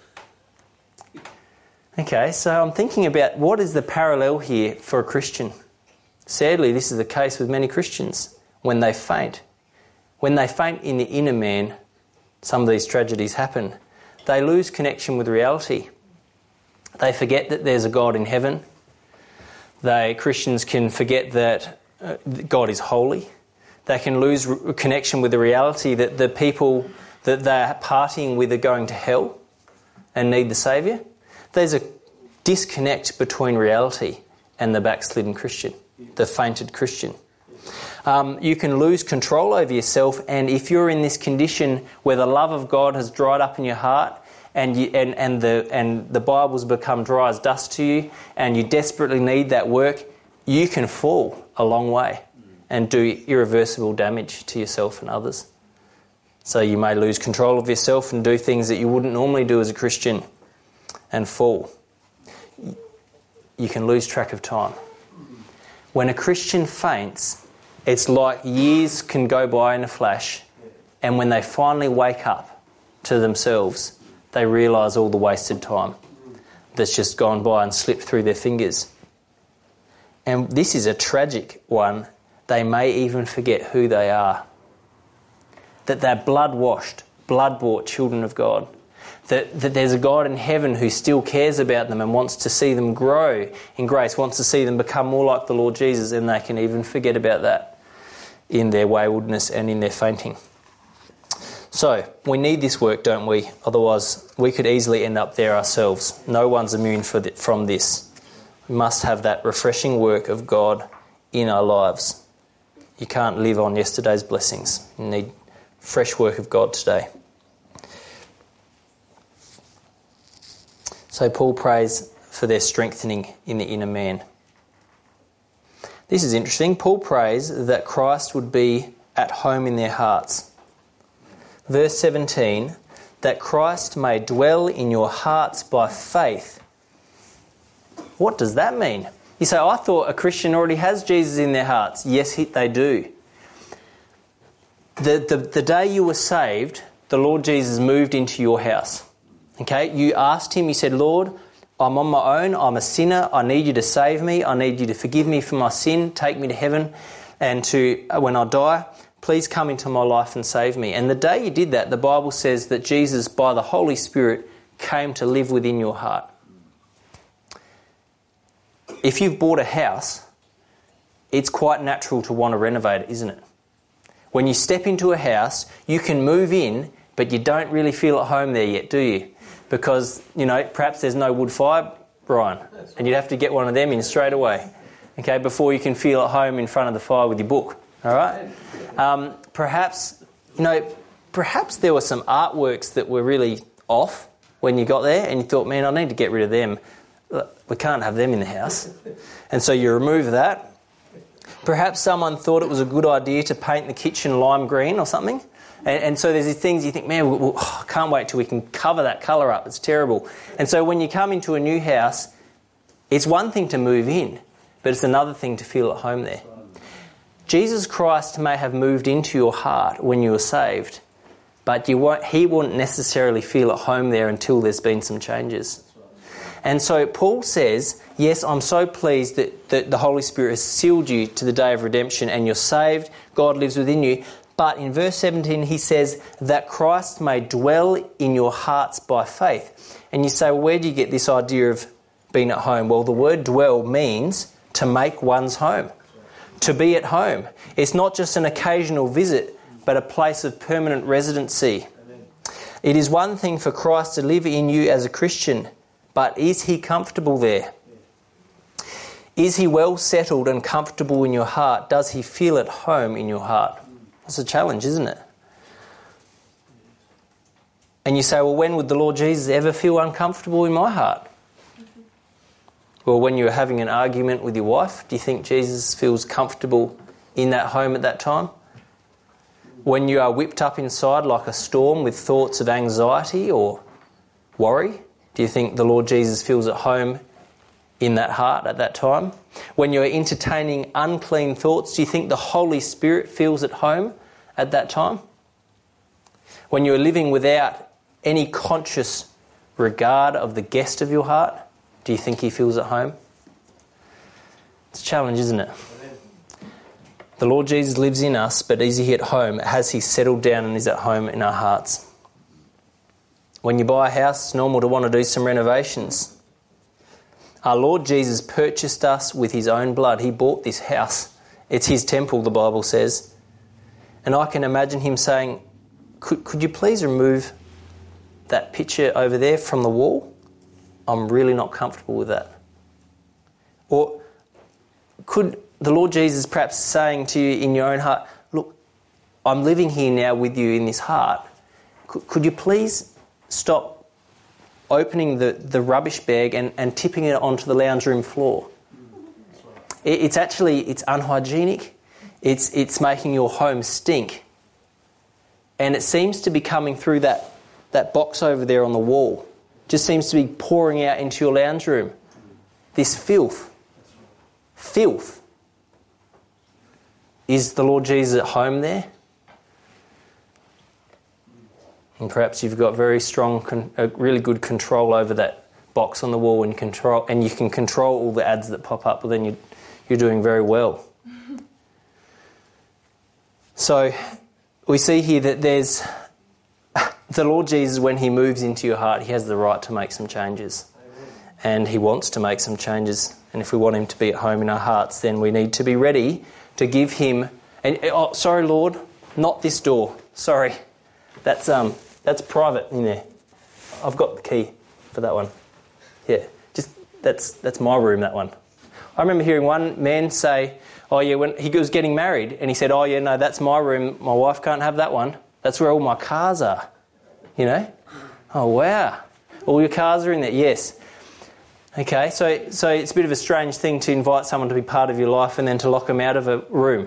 Okay, so I'm thinking about what is the parallel here for a Christian. Sadly, this is the case with many Christians when they faint. When they faint in the inner man, some of these tragedies happen. They lose connection with reality. They forget that there's a God in heaven. Christians can forget that God is holy. They can lose connection with the reality that the people that they're partying with are going to hell and need the Saviour. There's a disconnect between reality and the backslidden Christian, the fainted Christian. You can lose control over yourself, and if you're in this condition where the love of God has dried up in your heart and the Bible's become dry as dust to you and you desperately need that work, you can fall a long way and do irreversible damage to yourself and others. So you may lose control of yourself and do things that you wouldn't normally do as a Christian and fall. You can lose track of time. When a Christian faints, it's like years can go by in a flash, and when they finally wake up to themselves, they realise all the wasted time that's just gone by and slipped through their fingers. And this is a tragic one. They may even forget who they are. That they're blood-washed, blood-bought children of God. That there's a God in heaven who still cares about them and wants to see them grow in grace, wants to see them become more like the Lord Jesus, and they can even forget about that in their waywardness and in their fainting. So, we need this work, don't we? Otherwise, we could easily end up there ourselves. No one's immune from this. We must have that refreshing work of God in our lives. You can't live on yesterday's blessings. You need fresh work of God today. So Paul prays for their strengthening in the inner man. This is interesting. Paul prays that Christ would be at home in their hearts. Verse 17, that Christ may dwell in your hearts by faith. What does that mean? You say, I thought a Christian already has Jesus in their hearts. Yes, they do. The day you were saved, the Lord Jesus moved into your house. Okay, you asked him, you said, Lord, I'm on my own, I'm a sinner, I need you to save me, I need you to forgive me for my sin, take me to heaven, and when I die, please come into my life and save me. And the day you did that, the Bible says that Jesus, by the Holy Spirit, came to live within your heart. if you've bought a house, it's quite natural to want to renovate it, isn't it? When you step into a house, you can move in, but you don't really feel at home there yet, do you? Because, perhaps there's no wood fire, Brian, and you'd have to get one of them in straight away, okay, before you can feel at home in front of the fire with your book, all right? Perhaps there were some artworks that were really off when you got there, and you thought, man, I need to get rid of them. We can't have them in the house. And so you remove that. Perhaps someone thought it was a good idea to paint the kitchen lime green or something. And so there's these things you think, man, I can't wait till we can cover that colour up. It's terrible. And so when you come into a new house, it's one thing to move in, but it's another thing to feel at home there. Jesus Christ may have moved into your heart when you were saved, but he won't necessarily feel at home there until there's been some changes. And so Paul says, yes, I'm so pleased that the Holy Spirit has sealed you to the day of redemption and you're saved, God lives within you. But in verse 17 he says that Christ may dwell in your hearts by faith. And you say, well, where do you get this idea of being at home? Well, the word dwell means to make one's home, to be at home. It's not just an occasional visit, but a place of permanent residency. It is one thing for Christ to live in you as a Christian, but is he comfortable there? Is he well settled and comfortable in your heart? Does he feel at home in your heart? That's a challenge, isn't it? And you say, well, when would the Lord Jesus ever feel uncomfortable in my heart? Well, when you're having an argument with your wife, do you think Jesus feels comfortable in that home at that time? When you are whipped up inside like a storm with thoughts of anxiety or worry, do you think the Lord Jesus feels at home in that heart at that time? When you're entertaining unclean thoughts, do you think the Holy Spirit feels at home at that time? When you're living without any conscious regard of the guest of your heart, do you think he feels at home? It's a challenge, isn't it? The Lord Jesus lives in us, but is he at home? Has he settled down and is at home in our hearts? When you buy a house, it's normal to want to do some renovations. Our Lord Jesus purchased us with his own blood. He bought this house. It's his temple, the Bible says. And I can imagine him saying, could you please remove that picture over there from the wall? I'm really not comfortable with that. Or could the Lord Jesus perhaps saying to you in your own heart, look, I'm living here now with you in this heart. Could you please stop opening the rubbish bag and tipping it onto the lounge room floor? It's unhygienic. It's making your home stink. And it seems to be coming through that box over there on the wall. Just seems to be pouring out into your lounge room. This filth. Is the Lord Jesus at home there? And perhaps you've got very strong, really good control over that box on the wall and you can control all the ads that pop up, but then you're doing very well. So we see here that there's the Lord Jesus, when he moves into your heart, he has the right to make some changes. And he wants to make some changes. And if we want him to be at home in our hearts, then we need to be ready to give him... sorry, Lord, not this door. Sorry. That's private in there. I've got the key for that one. Yeah, that's my room, that one. I remember hearing one man say, oh yeah, when he was getting married, and he said, oh yeah, no, that's my room. My wife can't have that one. That's where all my cars are. You know? Oh wow. All your cars are in there? Yes. Okay, so it's a bit of a strange thing to invite someone to be part of your life and then to lock them out of a room.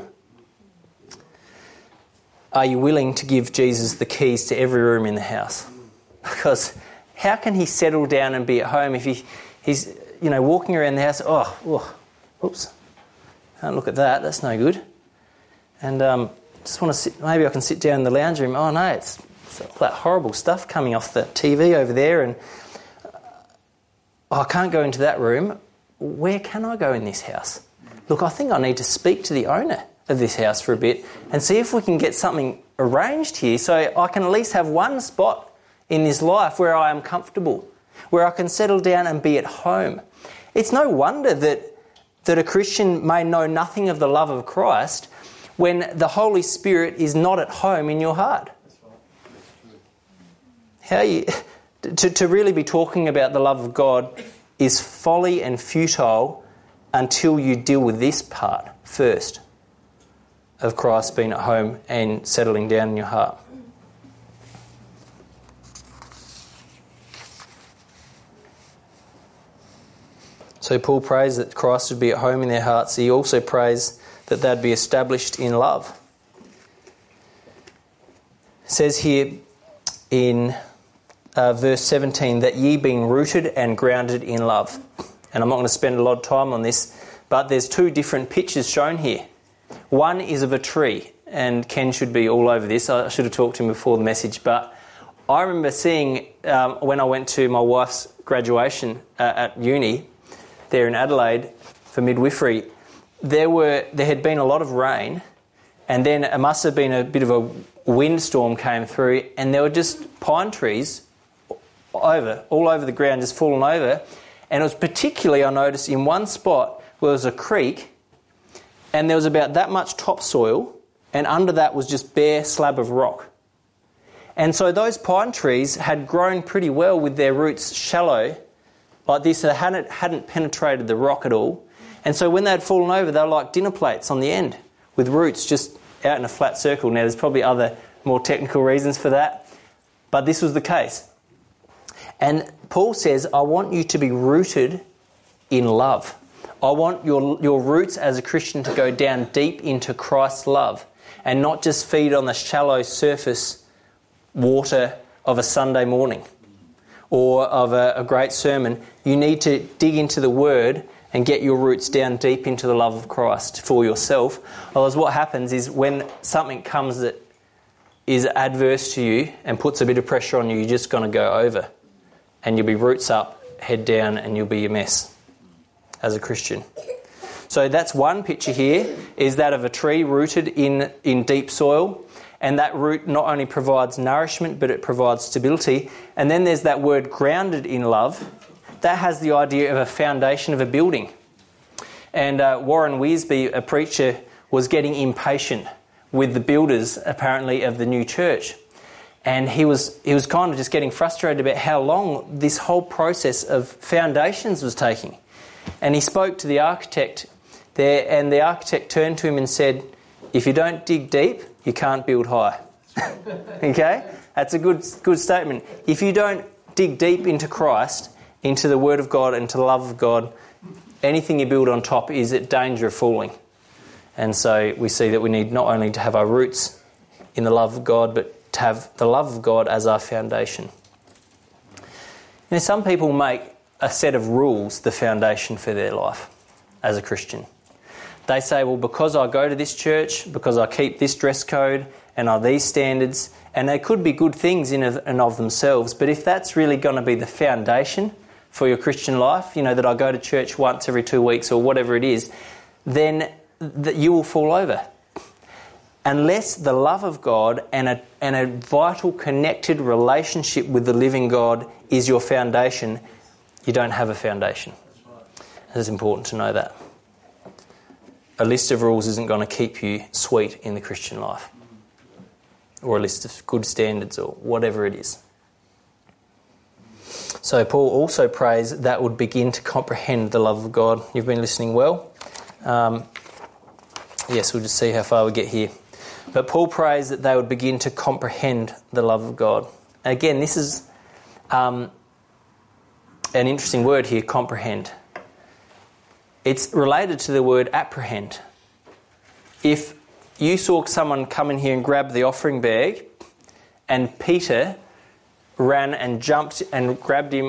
Are you willing to give Jesus the keys to every room in the house? Because how can he settle down and be at home if he's walking around the house, oops, can't look at that, that's no good. And just want to sit, maybe I can sit down in the lounge room. Oh no, it's all that horrible stuff coming off the TV over there, and I can't go into that room. Where can I go in this house? Look, I think I need to speak to the owner of this house for a bit and see if we can get something arranged here so I can at least have one spot in this life where I am comfortable, where I can settle down and be at home. It's no wonder that that a Christian may know nothing of the love of Christ when the Holy Spirit is not at home in your heart? To really be talking about the love of God is folly and futile until you deal with this part first of Christ being at home and settling down in your heart. So Paul prays that Christ would be at home in their hearts. He also prays that they'd be established in love. It says here in verse 17 that ye being rooted and grounded in love. And I'm not going to spend a lot of time on this, but there's two different pictures shown here. One is of a tree, and Ken should be all over this. I should have talked to him before the message, but I remember seeing when I went to my wife's graduation at uni there in Adelaide for midwifery, there had been a lot of rain, and then it must have been a bit of a windstorm came through, and there were just pine trees all over the ground, just fallen over. And it was particularly, I noticed, in one spot where there was a creek, and there was about that much topsoil, and under that was just bare slab of rock. And so those pine trees had grown pretty well with their roots shallow, like this. They hadn't penetrated the rock at all. And so when they had fallen over, they were like dinner plates on the end, with roots just out in a flat circle. Now, there's probably other more technical reasons for that, but this was the case. And Paul says, I want you to be rooted in love. I want your roots as a Christian to go down deep into Christ's love and not just feed on the shallow surface water of a Sunday morning or of a great sermon. You need to dig into the Word and get your roots down deep into the love of Christ for yourself. Otherwise, what happens is when something comes that is adverse to you and puts a bit of pressure on you, you're just going to go over. And you'll be roots up, head down, and you'll be a mess as a Christian. So that's one picture here, is that of a tree rooted in deep soil. And that root not only provides nourishment, but it provides stability. And then there's that word grounded in love. That has the idea of a foundation of a building. And Warren Wiersbe, a preacher, was getting impatient with the builders, apparently, of the new church. And he was kind of just getting frustrated about how long this whole process of foundations was taking. And he spoke to the architect there, and the architect turned to him and said, if you don't dig deep, you can't build high. Okay? That's a good statement. If you don't dig deep into Christ, into the Word of God, into the love of God, anything you build on top is at danger of falling. And so we see that we need not only to have our roots in the love of God, but to have the love of God as our foundation. You know, some people make a set of rules the foundation for their life as a Christian. They say, well, because I go to this church, because I keep this dress code and are these standards, and they could be good things in and of themselves, but if that's really going to be the foundation for your Christian life, you know, that I go to church once every 2 weeks or whatever it is, then you will fall over. Unless the love of God and a vital connected relationship with the living God is your foundation, you don't have a foundation. It's important to know that. A list of rules isn't going to keep you sweet in the Christian life, or a list of good standards or whatever it is. So Paul also prays that would begin to comprehend the love of God. You've been listening well. Yes, we'll just see how far we get here. But Paul prays that they would begin to comprehend the love of God. Again, this is an interesting word here, comprehend. It's related to the word apprehend. If you saw someone come in here and grab the offering bag, and Peter ran and jumped and grabbed him,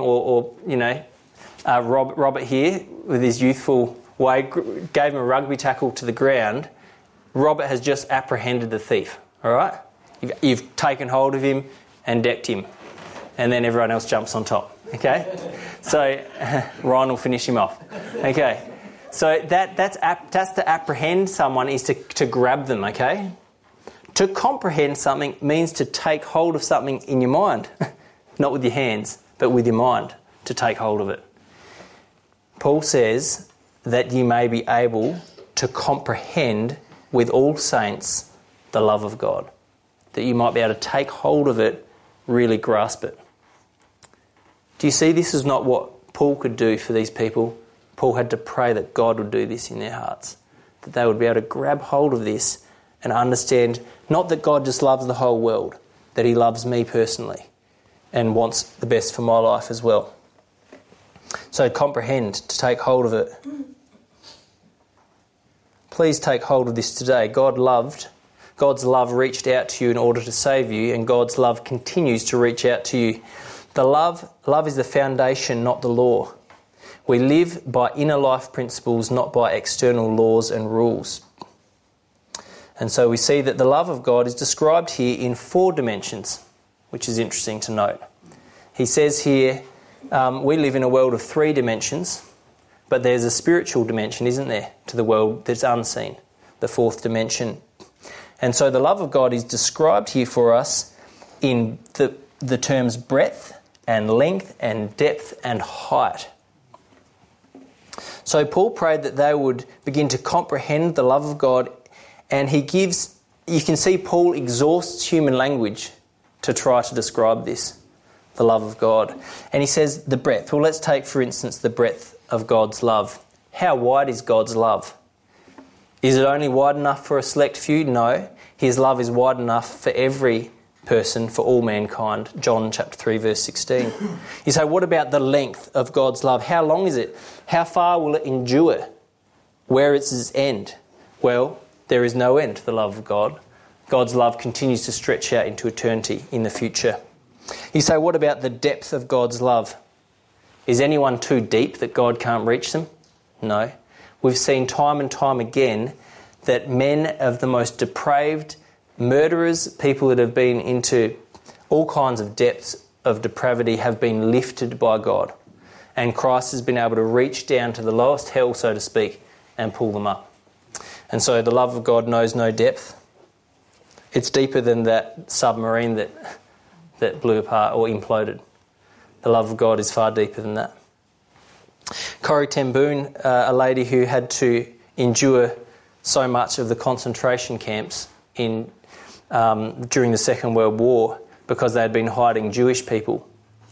Robert here with his youthful way gave him a rugby tackle to the ground, Robert has just apprehended the thief, all right? You've taken hold of him and decked him, and then everyone else jumps on top, okay? So Ryan will finish him off, okay? So that's to apprehend someone is to grab them, okay? To comprehend something means to take hold of something in your mind, not with your hands, but with your mind, to take hold of it. Paul says that ye may be able to comprehend with all saints the love of God. That you might be able to take hold of it, really grasp it. Do you see, this is not what Paul could do for these people. Paul had to pray that God would do this in their hearts. That they would be able to grab hold of this and understand, not that God just loves the whole world, that he loves me personally and wants the best for my life as well. So comprehend, to take hold of it. Please take hold of this today. God's love reached out to you in order to save you, and God's love continues to reach out to you. The love is the foundation, not the law. We live by inner life principles, not by external laws and rules. And so we see that the love of God is described here in 4 dimensions, which is interesting to note. He says here, we live in a world of 3 dimensions, but there's a spiritual dimension, isn't there, to the world that's unseen, the 4th dimension. And so the love of God is described here for us in the terms breadth and length and depth and height. So Paul prayed that they would begin to comprehend the love of God, and you can see Paul exhausts human language to try to describe this, the love of God. And he says the breadth. Well, let's take, for instance, the breadth of God's love. How wide is God's love? Is it only wide enough for a select few? No. His love is wide enough for every person, for all mankind. John chapter 3 verse 16. You say, what about the length of God's love? How long is it? How far will it endure? Where is its end? Well, there is no end to the love of God. God's love continues to stretch out into eternity in the future. You say, what about the depth of God's love? Is anyone too deep that God can't reach them? No. We've seen time and time again that men of the most depraved, murderers, people that have been into all kinds of depths of depravity, have been lifted by God. And Christ has been able to reach down to the lowest hell, so to speak, and pull them up. And so the love of God knows no depth. It's deeper than that submarine that blew apart or imploded. The love of God is far deeper than that. Corrie ten Boom, a lady who had to endure so much of the concentration camps during the Second World War because they had been hiding Jewish people.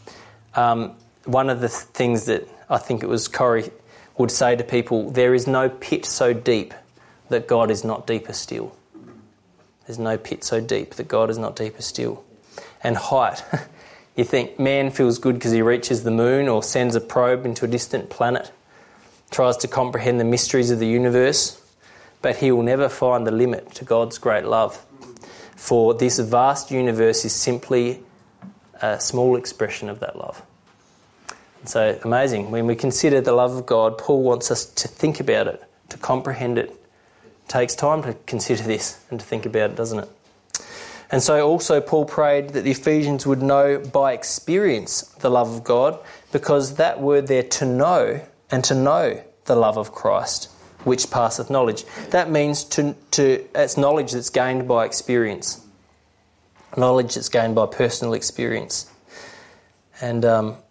One of the things that I think it was Corrie would say to people, there is no pit so deep that God is not deeper still. There's no pit so deep that God is not deeper still. And height. You think man feels good because he reaches the moon or sends a probe into a distant planet, tries to comprehend the mysteries of the universe, but he will never find the limit to God's great love. For this vast universe is simply a small expression of that love. And so amazing. When we consider the love of God, Paul wants us to think about it, to comprehend it. It takes time to consider this and to think about it, doesn't it? And so also Paul prayed that the Ephesians would know by experience the love of God, because that word there, to know, and to know the love of Christ, which passeth knowledge. That means it's knowledge that's gained by experience. Knowledge that's gained by personal experience. And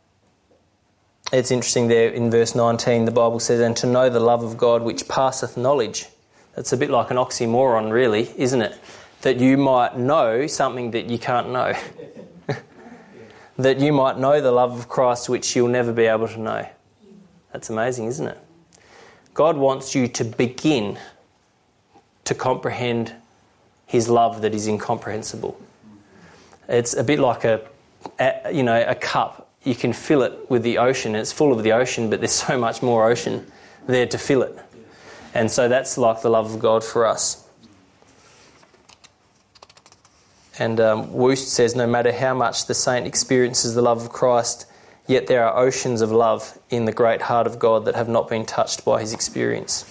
it's interesting there in verse 19, the Bible says, and to know the love of God which passeth knowledge. That's a bit like an oxymoron, really, isn't it? That you might know something that you can't know. That you might know the love of Christ which you'll never be able to know. That's amazing, isn't it? God wants you to begin to comprehend his love that is incomprehensible. It's a bit like a cup. You can fill it with the ocean. It's full of the ocean, but there's so much more ocean there to fill it. And so that's like the love of God for us. And Woost says, no matter how much the saint experiences the love of Christ, yet there are oceans of love in the great heart of God that have not been touched by his experience.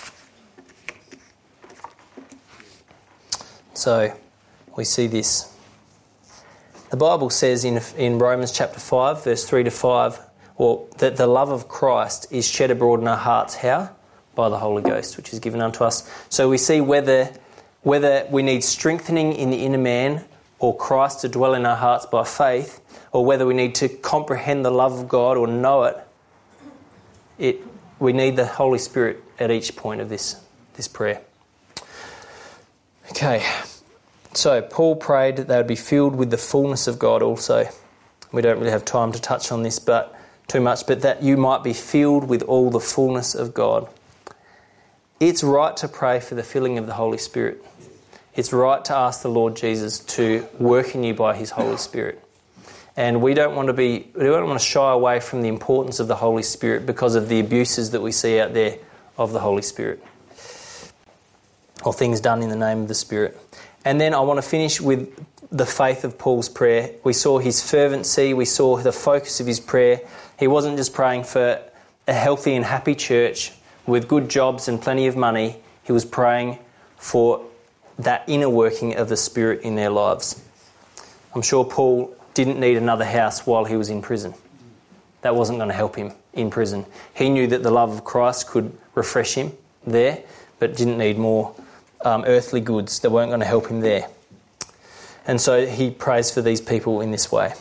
So we see this. The Bible says in Romans chapter 5, verse 3 to 5, that the love of Christ is shed abroad in our hearts. How? By the Holy Ghost, which is given unto us. So we see whether we need strengthening in the inner man or Christ to dwell in our hearts by faith, or whether we need to comprehend the love of God or know it, we need the Holy Spirit at each point of this prayer. Okay, so Paul prayed that they would be filled with the fullness of God also. We don't really have time to touch on this too much, but that you might be filled with all the fullness of God. It's right to pray for the filling of the Holy Spirit. It's right to ask the Lord Jesus to work in you by his Holy Spirit. And we don't want to shy away from the importance of the Holy Spirit because of the abuses that we see out there of the Holy Spirit, or things done in the name of the Spirit. And then I want to finish with the faith of Paul's prayer. We saw his fervency, we saw the focus of his prayer. He wasn't just praying for a healthy and happy church with good jobs and plenty of money. He was praying for that inner working of the Spirit in their lives. I'm sure Paul didn't need another house while he was in prison. That wasn't going to help him in prison. He knew that the love of Christ could refresh him there, but didn't need more earthly goods that weren't going to help him there. And so he prays for these people in this way.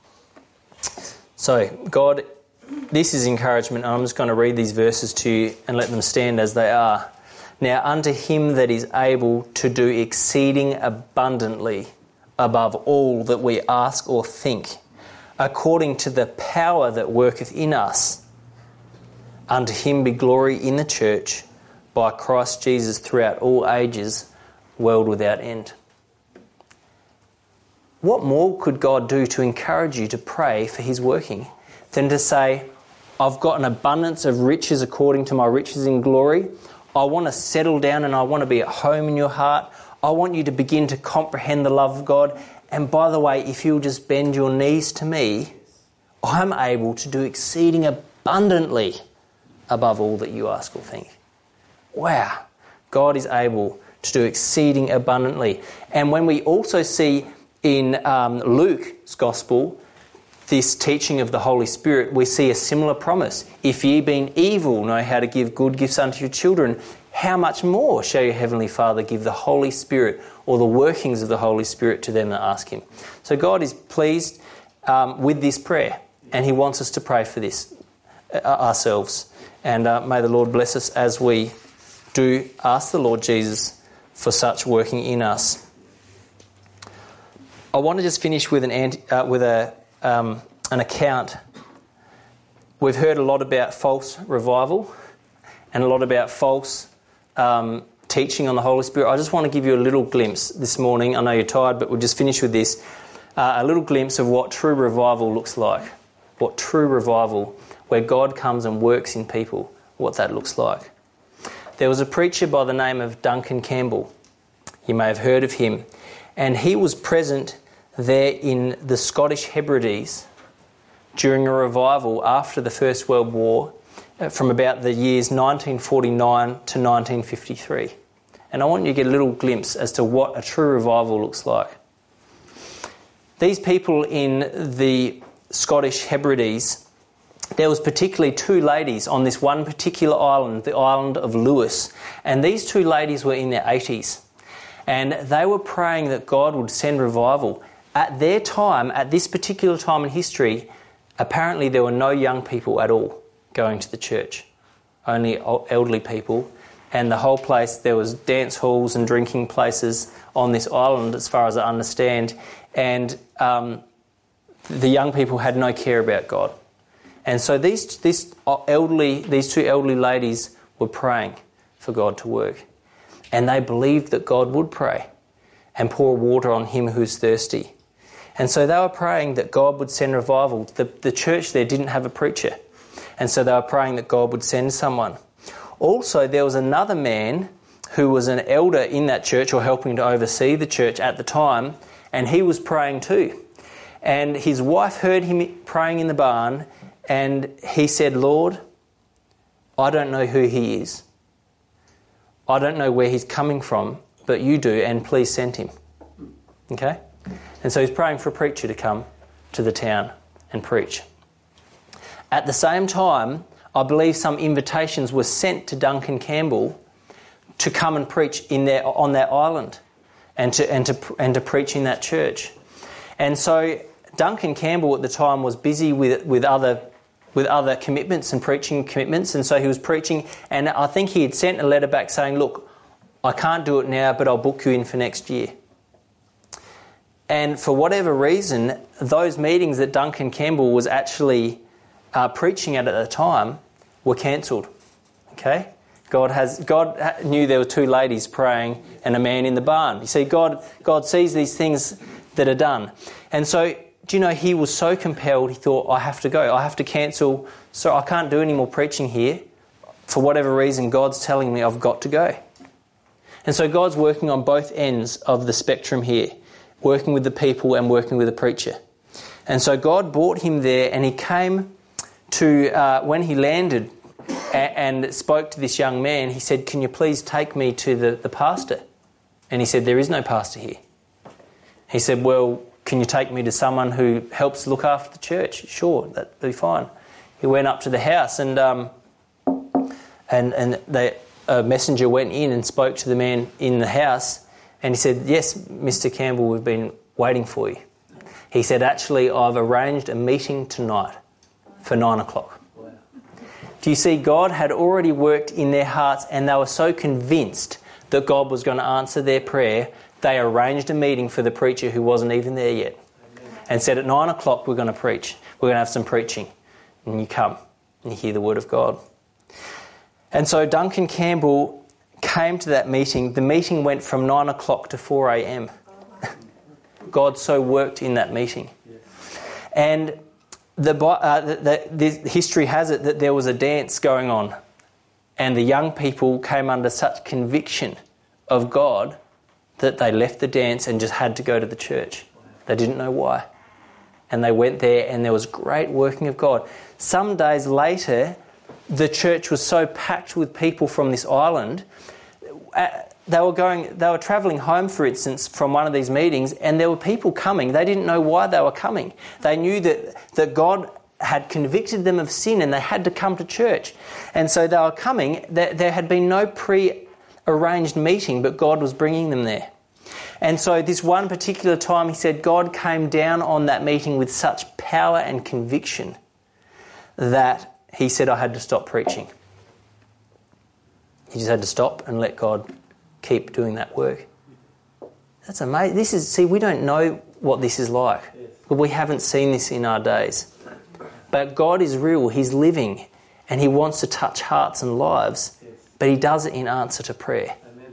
So God, this is encouragement. I'm just going to read these verses to you and let them stand as they are. Now unto him that is able to do exceeding abundantly above all that we ask or think, according to the power that worketh in us, unto him be glory in the church by Christ Jesus throughout all ages, world without end. What more could God do to encourage you to pray for his working than to say, I've got an abundance of riches according to my riches in glory. I want to settle down and I want to be at home in your heart. I want you to begin to comprehend the love of God. And by the way, if you'll just bend your knees to me, I'm able to do exceeding abundantly above all that you ask or think. Wow, God is able to do exceeding abundantly. And when we also see in Luke's Gospel this teaching of the Holy Spirit, we see a similar promise. If ye being evil know how to give good gifts unto your children, how much more shall your Heavenly Father give the Holy Spirit or the workings of the Holy Spirit to them that ask him? So God is pleased with this prayer, and he wants us to pray for this ourselves. And may the Lord bless us as we do ask the Lord Jesus for such working in us. I want to just finish with an account. We've heard a lot about false revival and a lot about false teaching on the Holy Spirit. I just want to give you a little glimpse this morning. I know you're tired, but we'll just finish with this. A little glimpse of what true revival looks like. What true revival, where God comes and works in people, what that looks like. There was a preacher by the name of Duncan Campbell. You may have heard of him. And he was present there in the Scottish Hebrides during a revival after the First World War from about the years 1949 to 1953. And I want you to get a little glimpse as to what a true revival looks like. These people in the Scottish Hebrides, there was particularly two ladies on this one particular island, the island of Lewis. And these two ladies were in their 80s. And they were praying that God would send revival. At their time, at this particular time in history, apparently there were no young people at all going to the church. Only elderly people. And the whole place, there was dance halls and drinking places on this island, as far as I understand. And the young people had no care about God. And so these two elderly ladies were praying for God to work. And they believed that God would pray and pour water on him who's thirsty. And so they were praying that God would send revival. The church there didn't have a preacher. And so they were praying that God would send someone. Also, there was another man who was an elder in that church, or helping to oversee the church at the time, and he was praying too. And his wife heard him praying in the barn, and he said, Lord, I don't know who he is. I don't know where he's coming from, but you do, and please send him. Okay? And so he's praying for a preacher to come to the town and preach. At the same time, I believe some invitations were sent to Duncan Campbell to come and preach on that island and to preach in that church. And so Duncan Campbell at the time was busy with other with other commitments and preaching commitments, and so he was preaching, and I think he had sent a letter back saying, look, I can't do it now, but I'll book you in for next year. And for whatever reason, those meetings that Duncan Campbell was actually preaching at the time were cancelled. Okay? God knew there were two ladies praying and a man in the barn. You see, God sees these things that are done. And so, do you know, he was so compelled, he thought, I have to go. I have to cancel. So I can't do any more preaching here. For whatever reason, God's telling me I've got to go. And so God's working on both ends of the spectrum here, working with the people and working with the preacher. And so God brought him there, and he came to, when he landed and spoke to this young man, he said, can you please take me to the pastor? And he said, there is no pastor here. He said, well, can you take me to someone who helps look after the church? Sure, that'd be fine. He went up to the house, and a messenger went in and spoke to the man in the house, and he said, yes, Mr. Campbell, we've been waiting for you. He said, actually, I've arranged a meeting tonight for 9 o'clock. Wow. Do you see, God had already worked in their hearts, and they were so convinced that God was going to answer their prayer, they arranged a meeting for the preacher who wasn't even there yet. Amen. And said, at 9 o'clock we're going to preach. We're going to have some preaching. And you come and you hear the word of God. And so Duncan Campbell came to that meeting. The meeting went from 9 o'clock to 4 a.m. God so worked in that meeting. And the history has it that there was a dance going on, and the young people came under such conviction of God that they left the dance and just had to go to the church. They didn't know why. And they went there, and there was great working of God. Some days later, the church was so packed with people from this island. They were travelling home, for instance, from one of these meetings, and there were people coming. They didn't know why they were coming. They knew that God had convicted them of sin, and they had to come to church. And so they were coming. There had been no pre-arranged meeting, but God was bringing them there. And so this one particular time, he said, God came down on that meeting with such power and conviction that he said, I had to stop preaching. He just had to stop and let God keep doing that work. That's amazing. We don't know what this is like. But we haven't seen this in our days. But God is real. He's living. And he wants to touch hearts and lives. But he does it in answer to prayer.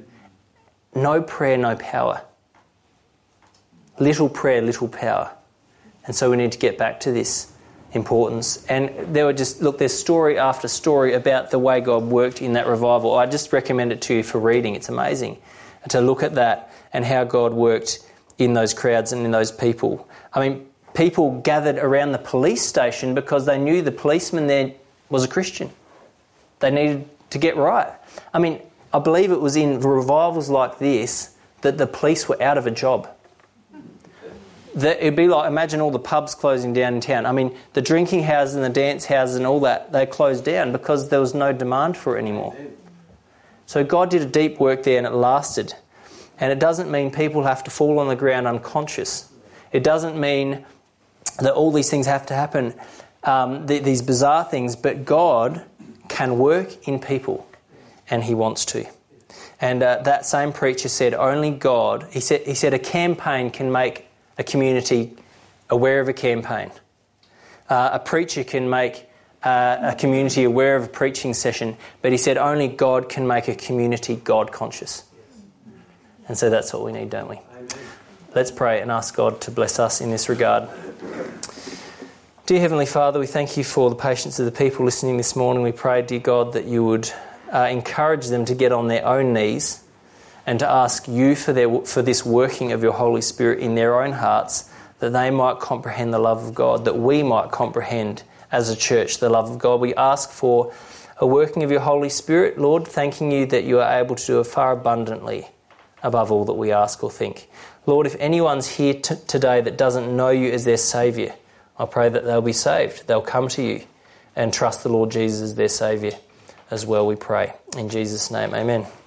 No prayer, no power. Little prayer, little power. And so we need to get back to this importance. And there's story after story about the way God worked in that revival. I just recommend it to you for reading. It's amazing to look at that and how God worked in those crowds and in those people. I mean, people gathered around the police station because they knew the policeman there was a Christian. They needed to get right. I mean, I believe it was in revivals like this that the police were out of a job. It'd be like, imagine all the pubs closing down in town. I mean, the drinking houses and the dance houses and all that, they closed down because there was no demand for it anymore. So God did a deep work there, and it lasted. And it doesn't mean people have to fall on the ground unconscious. It doesn't mean that all these things have to happen, these bizarre things, but God can work in people, and he wants to. And that same preacher said, only God, he said a campaign can make a community aware of a campaign. A preacher can make a community aware of a preaching session, but he said only God can make a community God-conscious. And so that's what we need, don't we? Amen. Let's pray and ask God to bless us in this regard. Dear Heavenly Father, we thank you for the patience of the people listening this morning. We pray, dear God, that you would encourage them to get on their own knees and to ask you for this working of your Holy Spirit in their own hearts, that they might comprehend the love of God, that we might comprehend as a church the love of God. We ask for a working of your Holy Spirit, Lord, thanking you that you are able to do it far abundantly above all that we ask or think. Lord, if anyone's here today that doesn't know you as their Saviour, I pray that they'll be saved. They'll come to you and trust the Lord Jesus as their Saviour as well, we pray. In Jesus' name, amen.